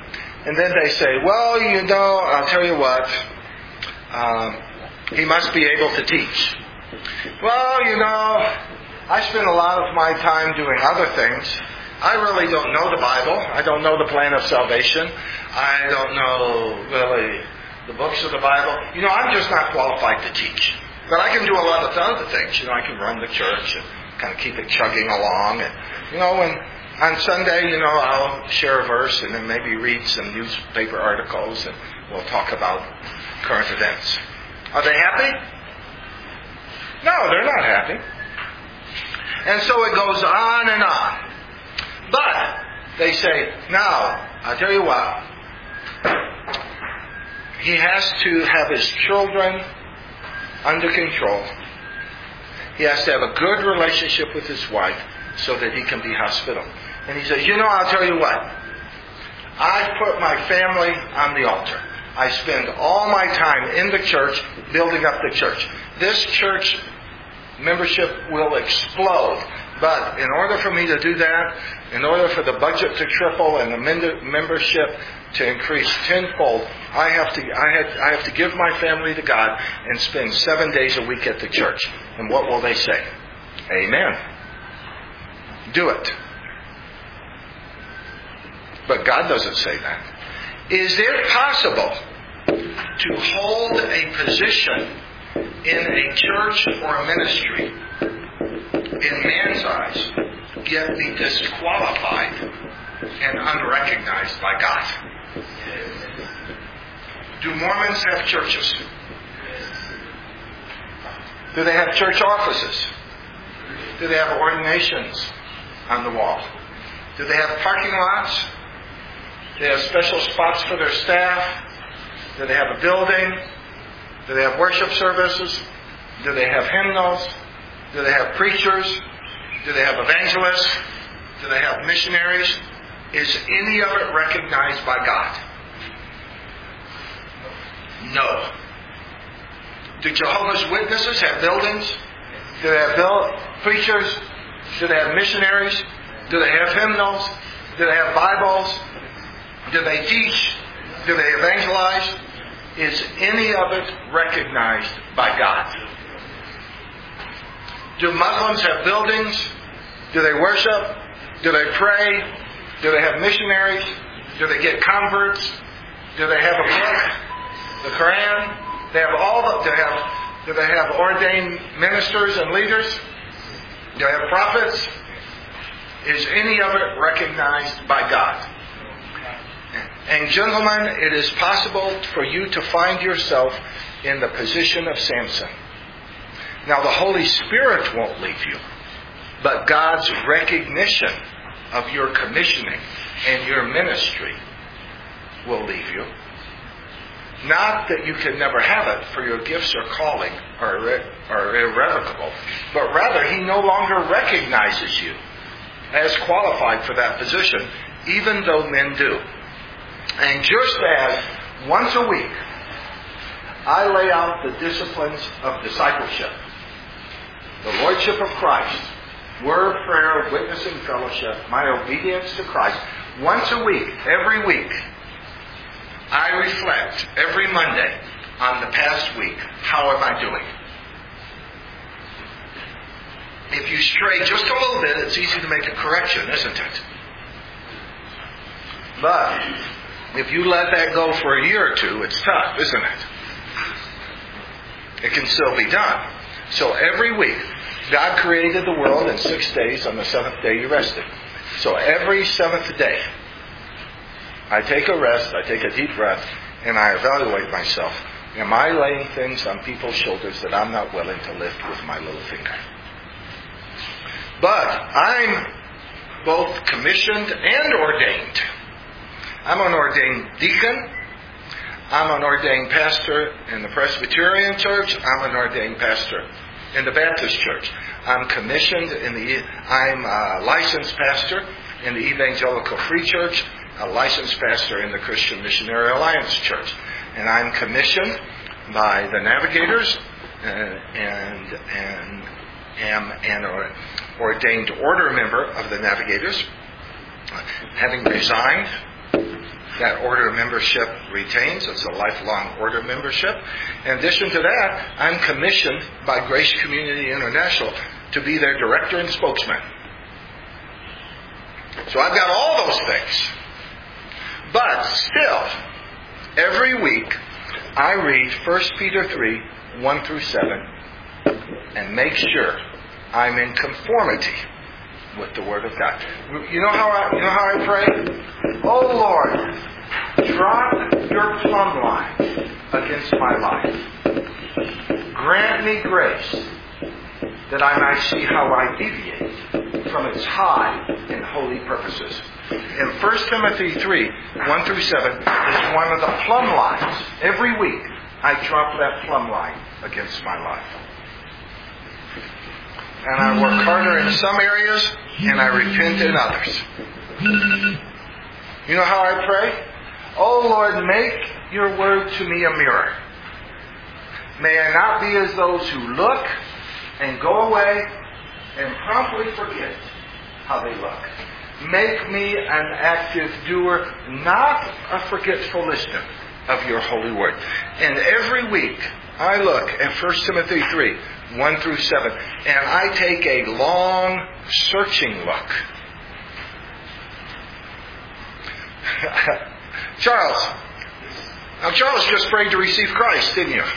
And then they say, well, you know, I'll tell you what, um, he must be able to teach. Well, you know, I spend a lot of my time doing other things. I really don't know the Bible. I don't know the plan of salvation. I don't know really the books of the Bible. You know, I'm just not qualified to teach. But I can do a lot of other things. You know, I can run the church and kind of keep it chugging along. And, you know, when on Sunday, you know, I'll share a verse and then maybe read some newspaper articles and we'll talk about current events. Are they happy? No, they're not happy. And so it goes on and on. But they say, now, I'll tell you what, he has to have his children under control. He has to have a good relationship with his wife so that he can be hospitable. And he says, you know, I'll tell you what, I put my family on the altar. I spend all my time in the church building up the church. This church membership will explode. But in order for me to do that, in order for the budget to triple and the membership to increase tenfold, I have to I have, I have to give my family to God and spend seven days a week at the church. And what will they say? Amen. Do it. But God doesn't say that. Is it possible to hold a position in a church or a ministry in man's eyes, yet be disqualified and unrecognized by God? Do Mormons have churches? Do they have church offices? Do they have ordinations on the wall? Do they have parking lots? Do they have special spots for their staff? Do they have a building? Do they have worship services? Do they have hymnals? Do they have preachers? Do they have evangelists? Do they have missionaries? Is any of it recognized by God? No. Do Jehovah's Witnesses have buildings? Do they have build- preachers? Do they have missionaries? Do they have hymnals? Do they have Bibles? Do they teach? Do they evangelize? Is any of it recognized by God? Do Muslims have buildings? Do they worship? Do they pray? Do they have missionaries? Do they get converts? Do they have a book? The Quran? They have all the, do they have, do they have ordained ministers and leaders? Do they have prophets? Is any of it recognized by God? And gentlemen, it is possible for you to find yourself in the position of Samson. Now, the Holy Spirit won't leave you, but God's recognition of your commissioning and your ministry will leave you. Not that you can never have it, for your gifts or calling are, irre- are irrevocable, but rather He no longer recognizes you as qualified for that position, even though men do. And just as once a week I lay out the disciplines of discipleship, the Lordship of Christ, word, prayer, witnessing, fellowship, my obedience to Christ, once a week, every week, I reflect every Monday on the past week. How am I doing? If you stray just a little bit, it's easy to make a correction, isn't it? But if you let that go for a year or two, it's tough, isn't it? It can still be done. So every week, God created the world in six days. On the seventh day, He rested. So every seventh day, I take a rest, I take a deep breath, and I evaluate myself. Am I laying things on people's shoulders that I'm not willing to lift with my little finger? But I'm both commissioned and ordained. I'm an ordained deacon. I'm an ordained pastor in the Presbyterian Church. I'm an ordained pastor in the Baptist Church. I'm commissioned in the, I'm a licensed pastor in the Evangelical Free Church, a licensed pastor in the Christian Missionary Alliance Church. And I'm commissioned by the Navigators uh, and, and am an ordained order member of the Navigators, having resigned That order membership retains. It's a lifelong order membership. In addition to that, I'm commissioned by Grace Community International to be their director and spokesman. So I've got all those things. But still, every week I read First Peter three, one through seven, and make sure I'm in conformity with the Word of God. You know how I, you know how I pray? Oh Lord, drop your plumb line against my life. Grant me grace that I might see how I deviate from its high and holy purposes. In First Timothy three, one through seven is one of the plumb lines. Every week I drop that plumb line against my life. And I work harder in some areas and I repent in others. You know how I pray? Oh Lord, make your word to me a mirror. May I not be as those who look and go away and promptly forget how they look. Make me an active doer, not a forgetful listener of your holy word. And every week I look at First Timothy three, one through seven, and I take a long, searching look. Charles, now Charles just prayed to receive Christ, didn't you?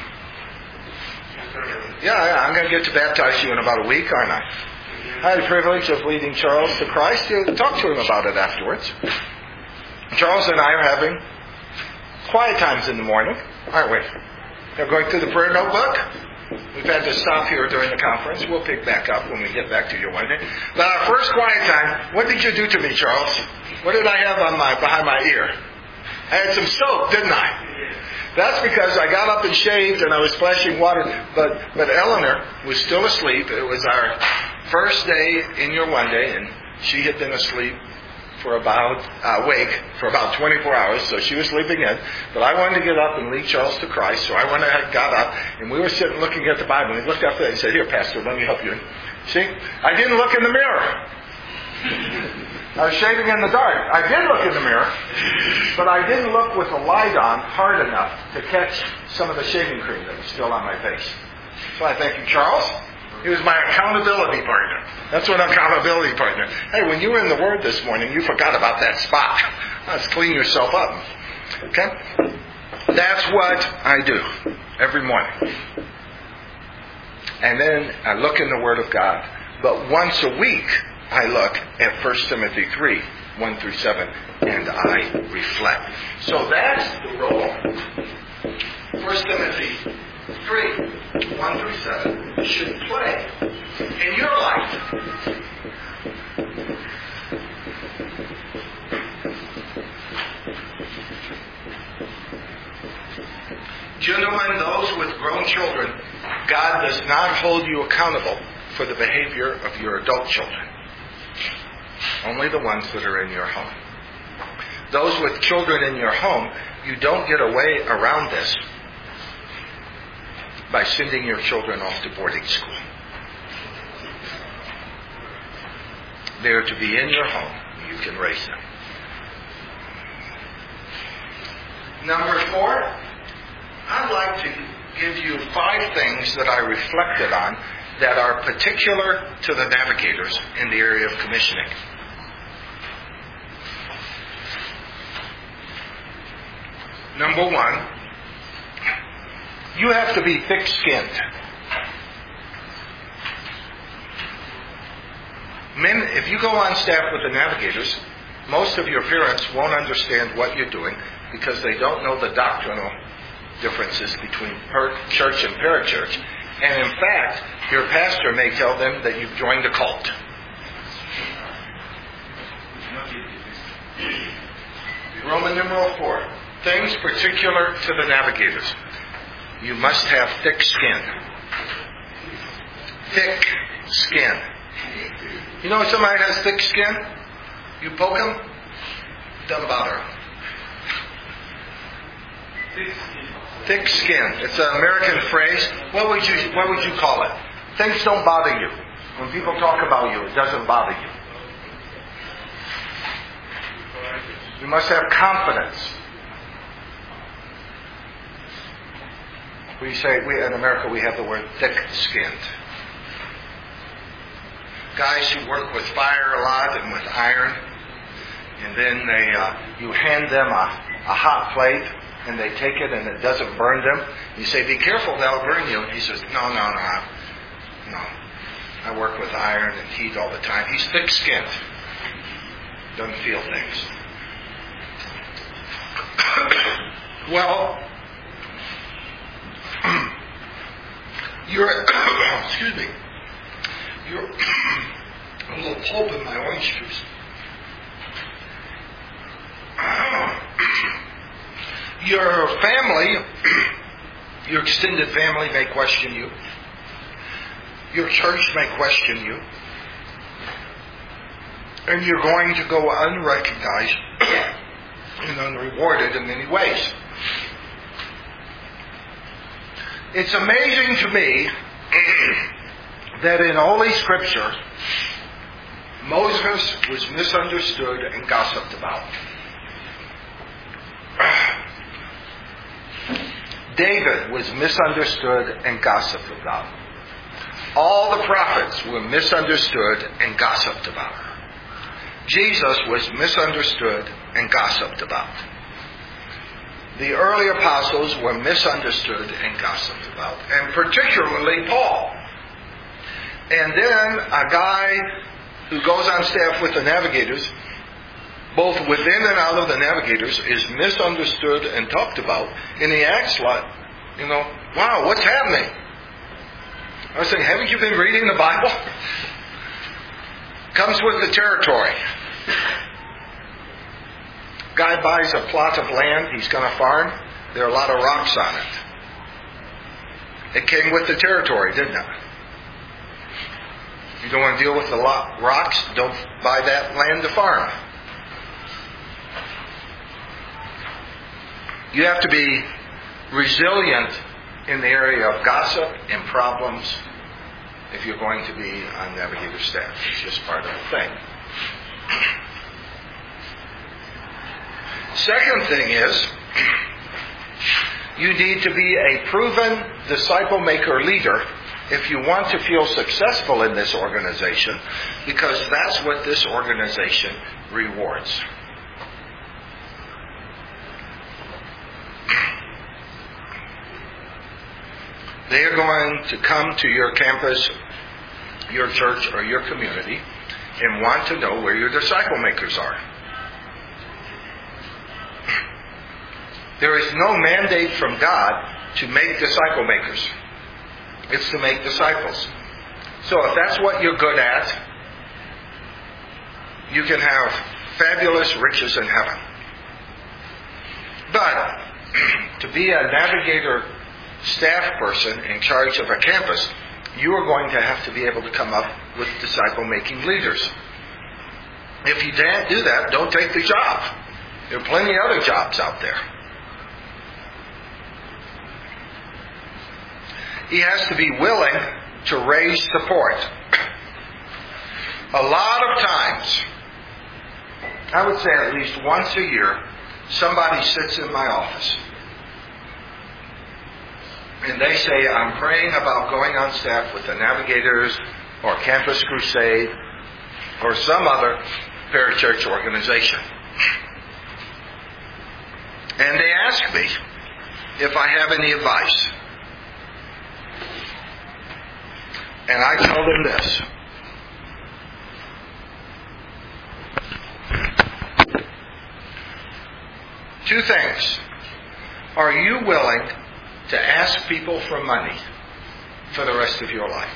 Yeah, yeah, I'm going to get to baptize you in about a week, aren't I? I had the privilege of leading Charles to Christ. You talk to him about it afterwards. Charles and I are having quiet times in the morning, aren't we? We're going through the prayer notebook. We've had to stop here during the conference. We'll pick back up when we get back to you one day. But our first quiet time, what did you do to me, Charles? What did I have on my behind my ear? I had some soap, didn't I? That's because I got up and shaved and I was splashing water. But but Eleanor was still asleep. It was our first day in your one day, and she had been asleep for about, uh, awake for about twenty-four hours, so she was sleeping in. But I wanted to get up and lead Charles to Christ, so I went ahead, got up, and we were sitting looking at the Bible, and he looked up there and said, "Here, Pastor, let me help you." See, I didn't look in the mirror. I was shaving in the dark. I did look in the mirror, but I didn't look with the light on hard enough to catch some of the shaving cream that was still on my face. So I thank you, Charles. He was my accountability partner. That's what accountability partner. Hey, when you were in the Word this morning, you forgot about that spot. Let's clean yourself up. Okay? That's what I do every morning. And then I look in the Word of God. But once a week, I look at First Timothy three, one through seven, and I reflect. So that's the role First Timothy three, one through seven should play in your life. Gentlemen, those with grown children, God does not hold you accountable for the behavior of your adult children. Only the ones that are in your home. Those with children in your home, you don't get away around this by sending your children off to boarding school. They are to be in your home. You can raise them. Number four, I'd like to give you five things that I reflected on that are particular to the navigators in the area of commissioning. Number one, you have to be thick-skinned. Men, if you go on staff with the navigators, most of your parents won't understand what you're doing because they don't know the doctrinal differences between per- church and parachurch. And in fact, your pastor may tell them that you've joined a cult. Roman numeral four. Things particular to the navigators. You must have thick skin. Thick skin. You know if somebody has thick skin? You poke them, doesn't bother them. Thick skin. It's an American phrase. What would you what would you call it? Things don't bother you. When people talk about you, it doesn't bother you. You must have confidence. We say, we in America, we have the word thick-skinned. Guys who work with fire a lot and with iron, and then they, uh, you hand them a, a hot plate, and they take it and it doesn't burn them. You say, be careful, that'll burn you. And he says, no, no, no, no. I work with iron and heat all the time. He's thick-skinned. Doesn't feel things. Well, you're, excuse me, you're a little pulp in my orange juice. Your family, your extended family may question you. Your church may question you. And you're going to go unrecognized and unrewarded in many ways. It's amazing to me that in Holy Scripture, Moses was misunderstood and gossiped about. David was misunderstood and gossiped about. All the prophets were misunderstood and gossiped about. Jesus was misunderstood and gossiped about. The early apostles were misunderstood and gossiped about, and particularly Paul. And then a guy who goes on staff with the Navigators, both within and out of the Navigators, is misunderstood and talked about, and he acts like, you know, wow, what's happening? I was saying, haven't you been reading the Bible? Comes with the territory. Guy buys a plot of land he's going to farm. There are a lot of rocks on it. It came with the territory, didn't it? You don't want to deal with the rocks, don't buy that land to farm. You have to be resilient in the area of gossip and problems if you're going to be on Navigator staff. It's just part of the thing. Second thing is, you need to be a proven disciple maker leader if you want to feel successful in this organization, because that's what this organization rewards. They are going to come to your campus, your church, or your community and want to know where your disciple makers are. There is no mandate from God to make disciple makers. It's to make disciples. So if that's what you're good at, you can have fabulous riches in heaven. But to be a Navigator staff person in charge of a campus, you are going to have to be able to come up with disciple-making leaders. If you can't do that, don't take the job. There are plenty of other jobs out there. He has to be willing to raise support. A lot of times, I would say at least once a year, somebody sits in my office and they say, I'm praying about going on staff with the Navigators or Campus Crusade or some other parachurch organization. And they ask me if I have any advice. And I tell them this. Two things. Are you willing to ask people for money for the rest of your life?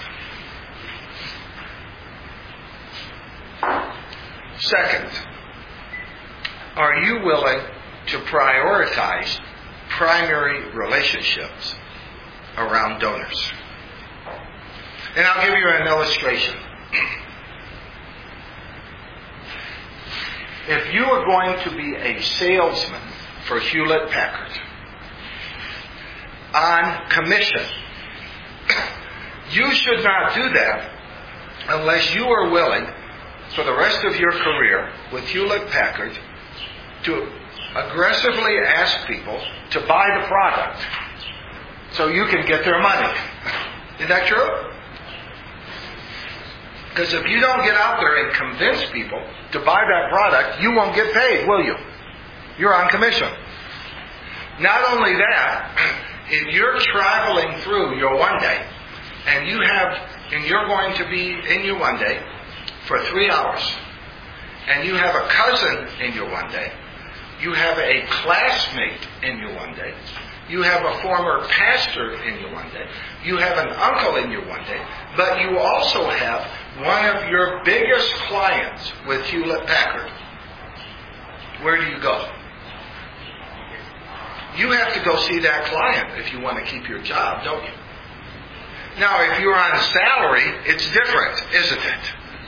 Second, are you willing to prioritize primary relationships around donors? And I'll give you an illustration. If you are going to be a salesman for Hewlett Packard on commission, you should not do that unless you are willing for the rest of your career with Hewlett Packard to aggressively ask people to buy the product so you can get their money. Isn't that true? Because if you don't get out there and convince people to buy that product, you won't get paid, will you? You're on commission. Not only that, if you're traveling through your one day, and you have, and you're going to be in your one day for three hours, and you have a cousin in your one day, you have a classmate in your one day, you have a former pastor in your one day, you have an uncle in your one day, but you also have one of your biggest clients with Hewlett Packard. Where do you go? You have to go see that client if you want to keep your job, don't you? Now, if you're on salary, it's different, isn't it?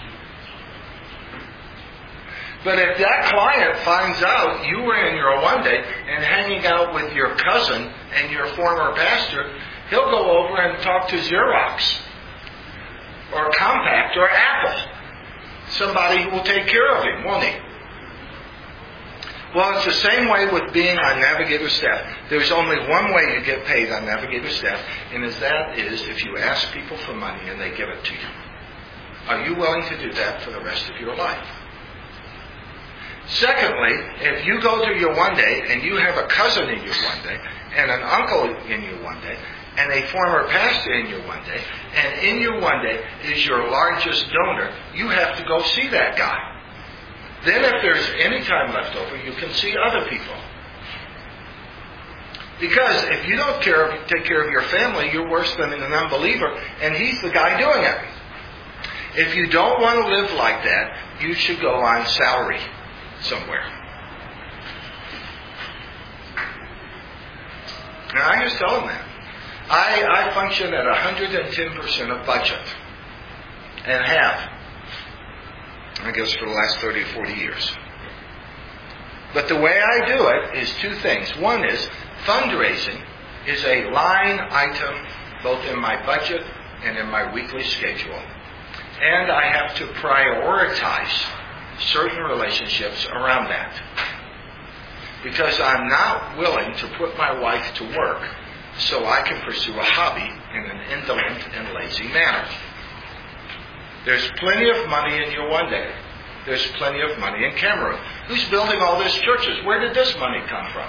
But if that client finds out you were in your one day and hanging out with your cousin and your former pastor, he'll go over and talk to Xerox or Compaq or Apple. Somebody who will take care of him, won't he? Well, it's the same way with being on Navigator staff. There's only one way you get paid on Navigator staff, and is that is if you ask people for money and they give it to you. Are you willing to do that for the rest of your life? Secondly, if you go to your one day and you have a cousin in your one day and an uncle in your one day and a former pastor in your one day, and in your one day is your largest donor, you have to go see that guy. Then if there's any time left over, you can see other people. Because if you don't care, take care of your family, you're worse than an unbeliever, and he's the guy doing it. If you don't want to live like that, you should go on salary somewhere. Now, I just tell them that. I, I function at one hundred ten percent of budget, and have, I guess, for the last thirty or forty years. But the way I do it is two things. One is fundraising is a line item both in my budget and in my weekly schedule. And I have to prioritize certain relationships around that. Because I'm not willing to put my wife to work so I can pursue a hobby in an indolent and lazy manner. There's plenty of money in your one day. There's plenty of money in Cameroon. Who's building all these churches? Where did this money come from?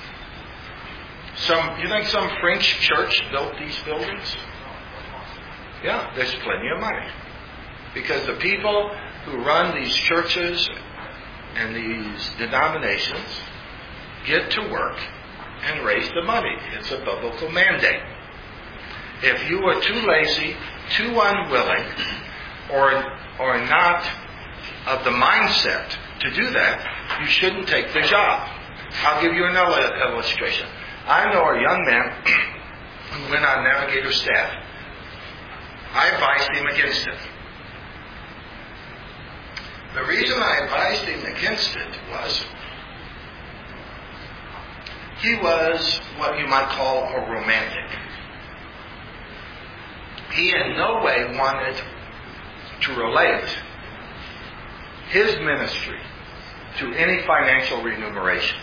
Some, you think some French church built these buildings? Yeah, there's plenty of money. Because the people who run these churches and these denominations get to work and raise the money. It's a biblical mandate. If you are too lazy, too unwilling, or or not of the mindset to do that, you shouldn't take the job. I'll give you another illustration. I know a young man who went on Navigator staff. I advised him against it. The reason I advised him against it was he was what you might call a romantic. He in no way wanted to relate his ministry to any financial remuneration.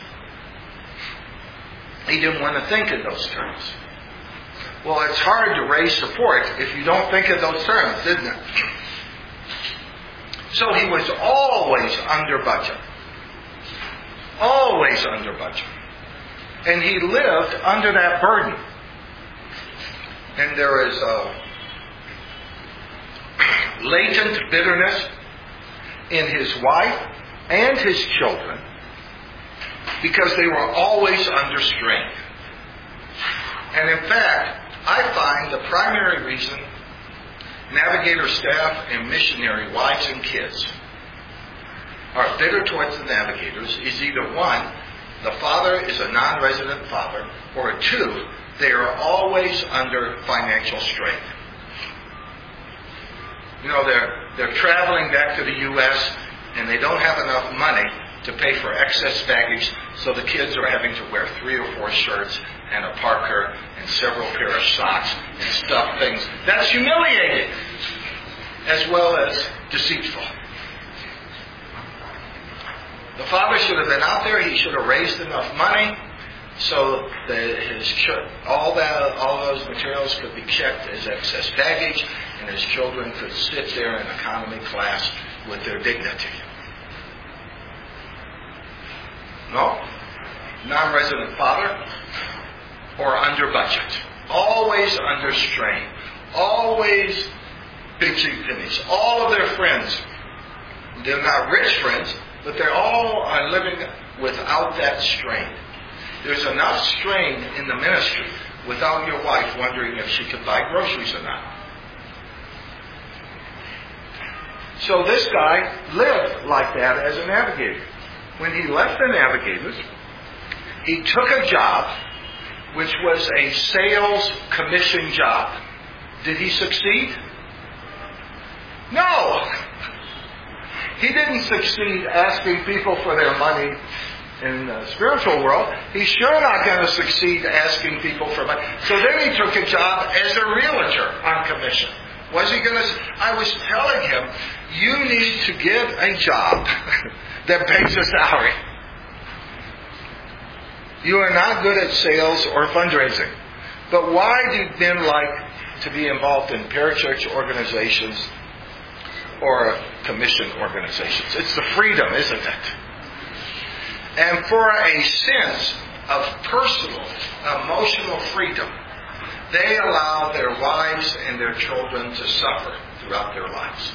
He didn't want to think in those terms. Well, it's hard to raise support if you don't think in those terms, isn't it? So he was always under budget. Always under budget. And he lived under that burden. And there is a latent bitterness in his wife and his children because they were always under strain. And in fact, I find the primary reason Navigator staff and missionary wives and kids are bitter towards the Navigators is either one, the father is a non-resident father, or two, they are always under financial strain. You know, they're they're traveling back to the U S and they don't have enough money to pay for excess baggage, so the kids are having to wear three or four shirts and a parka and several pair of socks and stuff things. That's humiliating as well as deceitful. The father should have been out there. He should have raised enough money so that his all that all those materials could be checked as excess baggage, and his children could sit there in economy class with their dignity. No, non-resident father or under budget, always under strain, always pinching pennies. All of their friends, they're not rich friends, but they're all are living without that strain. There's enough strain in the ministry without your wife wondering if she could buy groceries or not. So this guy lived like that as a navigator. When he left the navigators, he took a job which was a sales commission job. Did he succeed? No. He didn't succeed asking people for their money in the spiritual world. He's sure not going to succeed asking people for money. So then he took a job as a realtor on commission. Was he going to? I was telling him, you need to get a job that pays a salary. You are not good at sales or fundraising. But why do men like to be involved in parachurch organizations or commission organizations? It's the freedom, isn't it? And for a sense of personal, emotional freedom, they allow their wives and their children to suffer throughout their lives.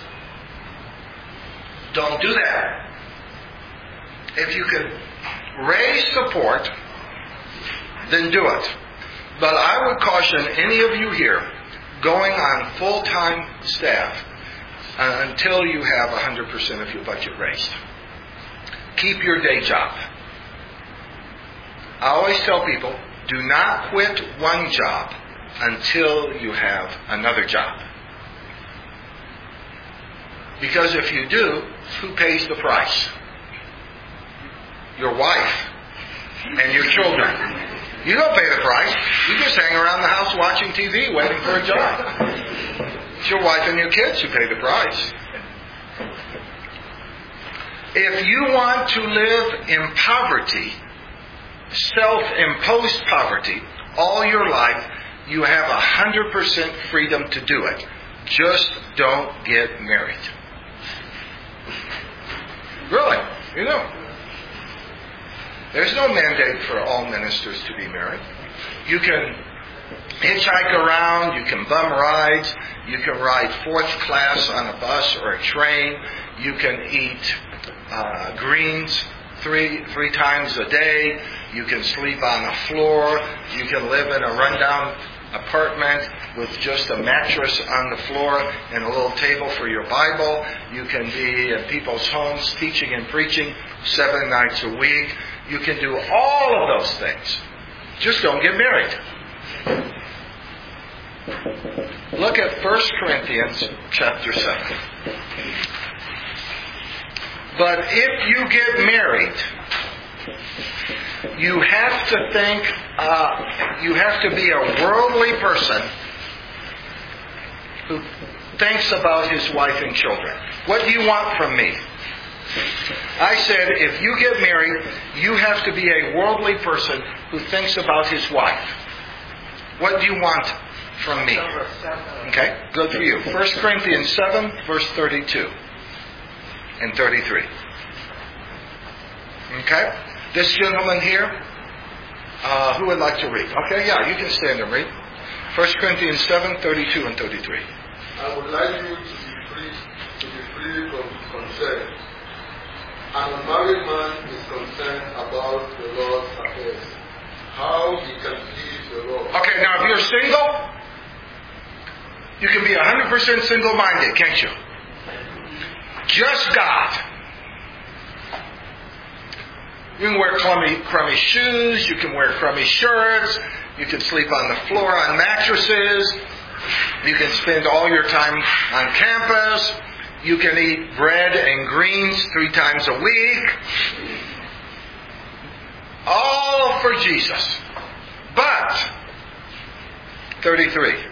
Don't do that. If you can raise support, then do it. But I would caution any of you here going on full-time staff uh, until you have one hundred percent of your budget raised. Keep your day job. I always tell people, do not quit one job until you have another job. Because if you do, who pays the price? Your wife and your children. You don't pay the price. You just hang around the house watching T V waiting for a job. It's your wife and your kids who pay the price. If you want to live in poverty, self-imposed poverty, all your life, you have one hundred percent freedom to do it. Just don't get married. Really, you know. There's no mandate for all ministers to be married. You can hitchhike around, you can bum rides, you can ride fourth class on a bus or a train, you can eat uh, greens three three times a day, you can sleep on the floor, you can live in a rundown apartment with just a mattress on the floor and a little table for your Bible. You can be in people's homes teaching and preaching seven nights a week. You can do all of those things. Just don't get married. Look at First Corinthians chapter seven. But if you get married, you have to think, uh, you have to be a worldly person who thinks about his wife and children. What do you want from me? I said, if you get married, you have to be a worldly person who thinks about his wife. What do you want from me? Okay, good for you. First Corinthians seven, verse thirty-two and thirty-three. Okay? This gentleman here, uh, who would like to read? Okay, yeah, you can stand and read. First Corinthians seven, thirty-two and thirty-three. I would like you to be free, to be free from concern. An unmarried man is concerned about the Lord's affairs, how he can please the Lord. Okay, now if you're single, you can be one hundred percent single-minded, can't you? Just God. You can wear crummy, crummy shoes, you can wear crummy shirts, you can sleep on the floor on mattresses, you can spend all your time on campus, you can eat bread and greens three times a week. All for Jesus. But, thirty-three.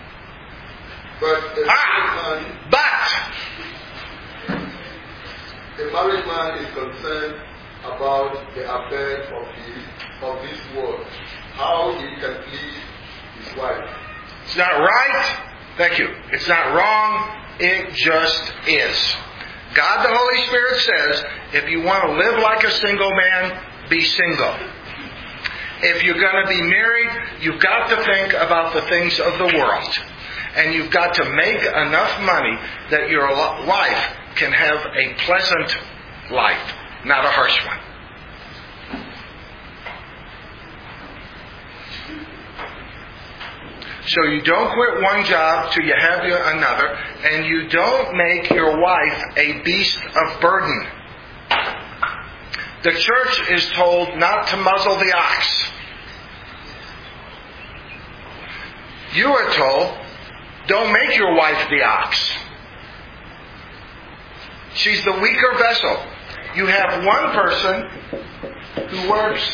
But, Ah! But, a married man is concerned about the affairs of his of this world, how he can please his wife. It's not right. Thank you. It's not wrong. It just is. God the Holy Spirit says, if you want to live like a single man, be single. If you're going to be married, you've got to think about the things of the world. And you've got to make enough money that your wife can have a pleasant life, not a harsh one. So you don't quit one job till you have another, and you don't make your wife a beast of burden. The church is told not to muzzle the ox. You are told, don't make your wife the ox. She's the weaker vessel. You have one person who works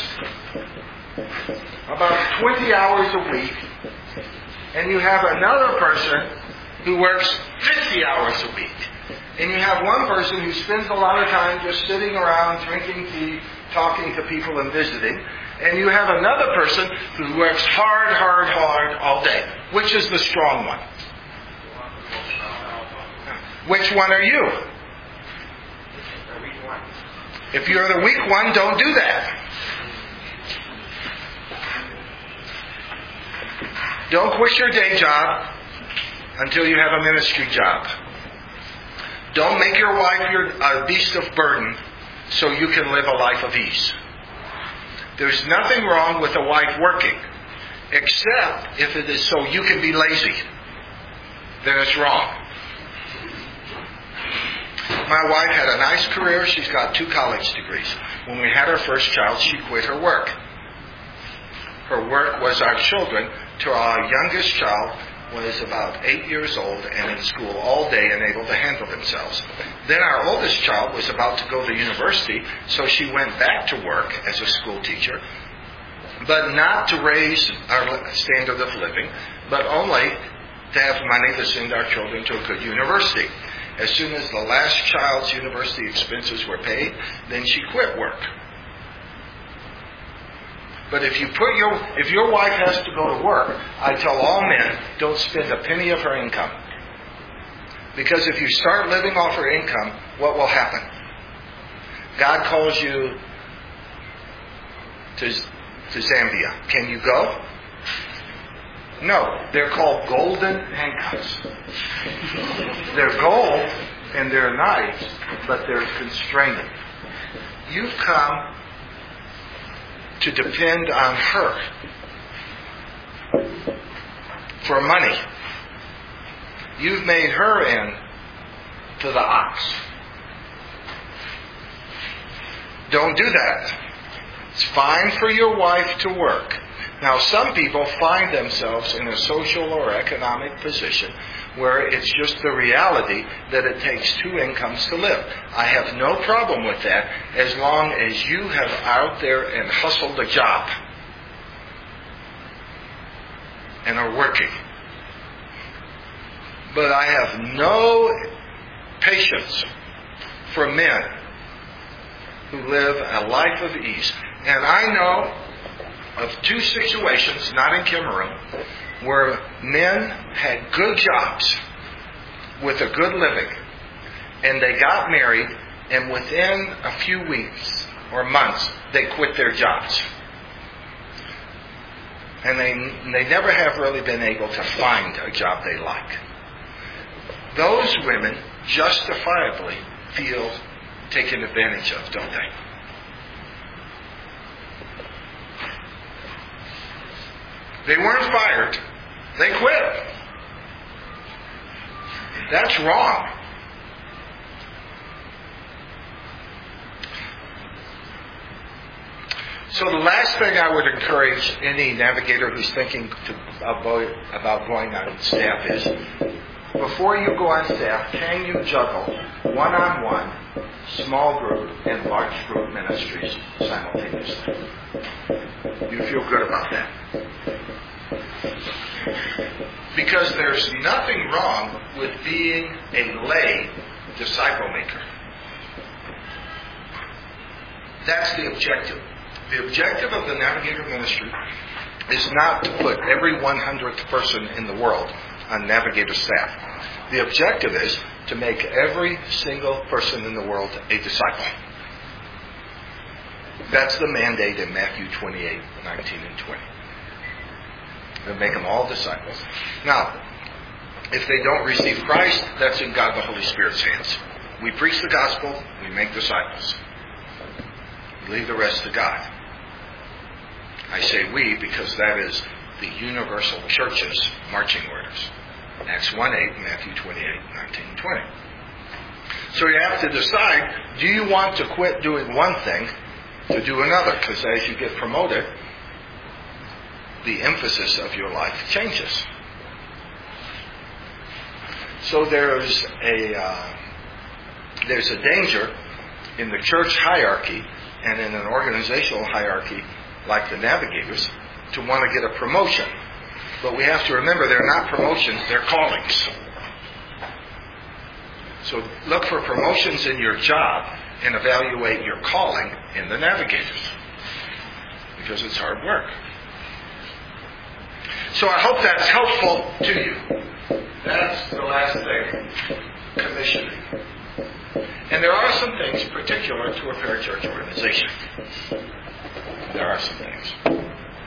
about twenty hours a week, and you have another person who works fifty hours a week. And you have one person who spends a lot of time just sitting around, drinking tea, talking to people and visiting. And you have another person who works hard, hard, hard all day. Which is the strong one? Which one are you? If you're the weak one, don't do that. Don't quit your day job until you have a ministry job. Don't make your wife your a beast of burden so you can live a life of ease. There's nothing wrong with a wife working, except if it is so you can be lazy. Then it's wrong. My wife had a nice career. She's got two college degrees. When we had our first child, she quit her work. Her work was our children. To our youngest child was about eight years old and in school all day and able to handle themselves. Then our oldest child was about to go to university, so she went back to work as a school teacher, but not to raise our standard of living, but only to have money to send our children to a good university. As soon as the last child's university expenses were paid, then she quit work. But if you put your, if your wife has to go to work, I tell all men, don't spend a penny of her income. Because if you start living off her income, what will happen? God calls you to, to Zambia. Can you go? No. They're called golden handcuffs. They're gold and they're nice, but they're constraining. You've come to depend on her for money. You've made her in to the ox. Don't do that. It's fine for your wife to work. Now, some people find themselves in a social or economic position where it's just the reality that it takes two incomes to live. I have no problem with that as long as you have out there and hustled a job and are working. But I have no patience for men who live a life of ease. And I know of two situations, not in Cameroon, where men had good jobs with a good living, and they got married, and within a few weeks or months, they quit their jobs. And they they never have really been able to find a job they like. Those women justifiably feel taken advantage of, don't they? They weren't fired. They quit. That's wrong. So the last thing I would encourage any navigator who's thinking to, about, about going on staff is, before you go on staff, can you juggle one-on-one, small group, and large group ministries simultaneously? You feel good about that? Because there's nothing wrong with being a lay disciple maker. That's the objective. The objective of the Navigator ministry is not to put every one hundredth person in the world on Navigator staff. The objective is to make every single person in the world a disciple. That's the mandate in Matthew twenty-eight, nineteen and twenty. To make them all disciples. Now, if they don't receive Christ, that's in God the Holy Spirit's hands. We preach the gospel, we make disciples. We leave the rest to God. I say we because that is the universal church's marching orders. Acts one eight, Matthew twenty-eight, nineteen and twenty. So you have to decide, do you want to quit doing one thing to do another? Because as you get promoted, the emphasis of your life changes. So there's a uh, there's a danger in the church hierarchy and in an organizational hierarchy like the Navigators to want to get a promotion. But we have to remember they're not promotions, they're callings. So look for promotions in your job and evaluate your calling in the Navigators. Because it's hard work. So I hope that's helpful to you. That's the last thing. Commissioning. And there are some things particular to a parachurch organization. There are some things.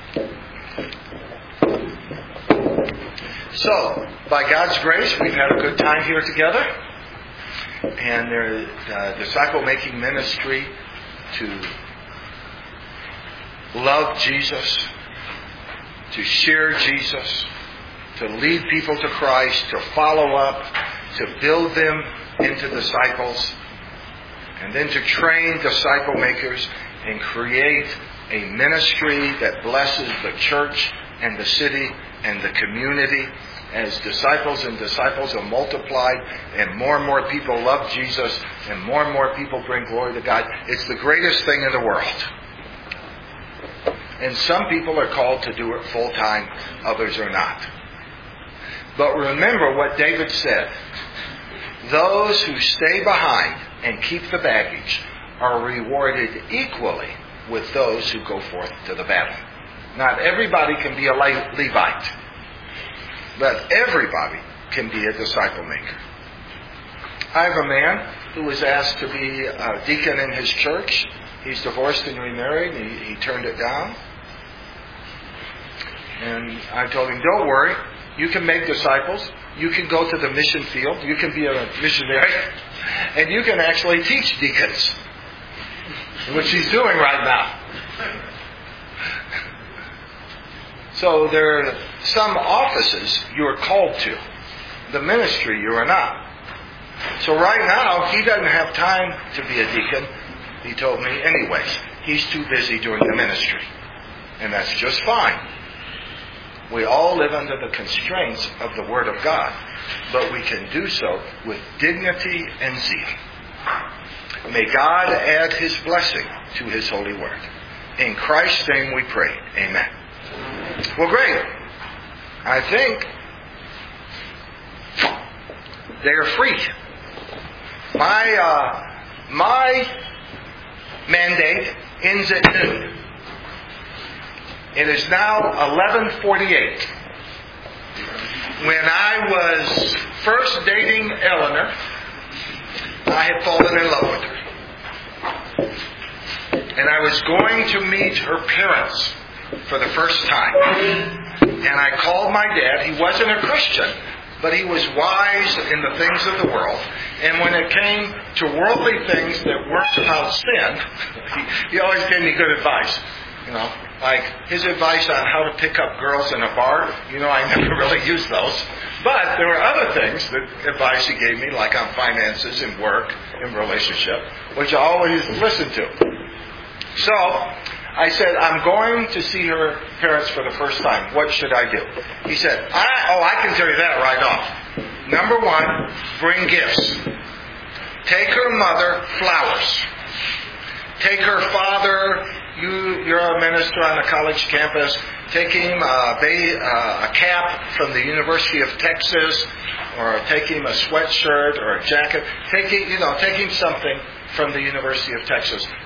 So, by God's grace, we've had a good time here together. And there's uh, disciple-making ministry to love Jesus, to share Jesus, to lead people to Christ, to follow up, to build them into disciples, and then to train disciple makers and create a ministry that blesses the church and the city and the community as disciples and disciples are multiplied and more and more people love Jesus and more and more people bring glory to God. It's the greatest thing in the world. And some people are called to do it full time, others are not. But remember what David said. Those who stay behind and keep the baggage are rewarded equally with those who go forth to the battle. Not everybody can be a Levite, but everybody can be a disciple maker. I have a man who was asked to be a deacon in his church. He's divorced and remarried, and he, he turned it down. And I told him, don't worry, you can make disciples. You can go to the mission field. You can be a missionary. And you can actually teach deacons, which he's doing right now. So there are some offices you are called to. The ministry you are not. So right now, he doesn't have time to be a deacon, he told me anyways. He's too busy doing the ministry. And that's just fine. We all live under the constraints of the Word of God, but we can do so with dignity and zeal. May God add His blessing to His holy Word. In Christ's name we pray. Amen. Well, great. I think they are free. My uh, my mandate ends at noon. It is now eleven forty-eight. When I was first dating Eleanor, I had fallen in love with her. And I was going to meet her parents for the first time. And I called my dad. He wasn't a Christian, but he was wise in the things of the world. And when it came to worldly things that weren't about sin, he, he always gave me good advice. You know, like his advice on how to pick up girls in a bar. You know, I never really used those. But there were other things, that advice he gave me, like on finances and work and relationship, which I always listened to. So I said, I'm going to see her parents for the first time. What should I do? He said, I, oh, I can tell you that right off. Number one, bring gifts. Take her mother flowers. Take her father, you, you're a minister on a college campus, take him a, a cap from the University of Texas, or take him a sweatshirt or a jacket. Take him, you know, take him something from the University of Texas.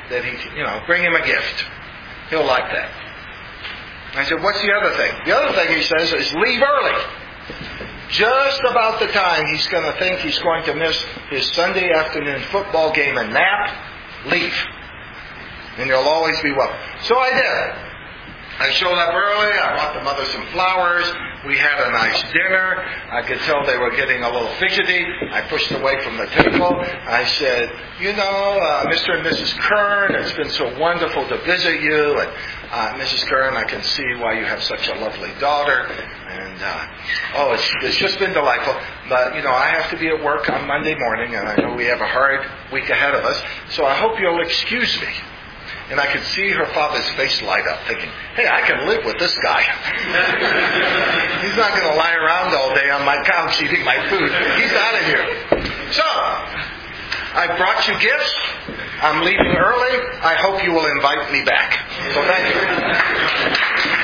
that he, you know, bring him a gift. He'll like that. I said, what's the other thing? The other thing he says is leave early. Just about the time he's going to think he's going to miss his Sunday afternoon football game and nap, leave. And you'll always be welcome. So I did. I showed up early. I brought the mother some flowers. We had a nice dinner. I could tell they were getting a little fidgety. I pushed away from the table. I said, you know, uh, Mister and Missus Kern, it's been so wonderful to visit you. And uh, Missus Kern, I can see why you have such a lovely daughter. And, uh, oh, it's, it's just been delightful. But, you know, I have to be at work on Monday morning, and I know we have a hard week ahead of us. So I hope you'll excuse me. And I could see her father's face light up, thinking, hey, I can live with this guy. He's not going to lie around all day on my couch eating my food. He's out of here. So, I brought you gifts. I'm leaving early. I hope you will invite me back. So thank you.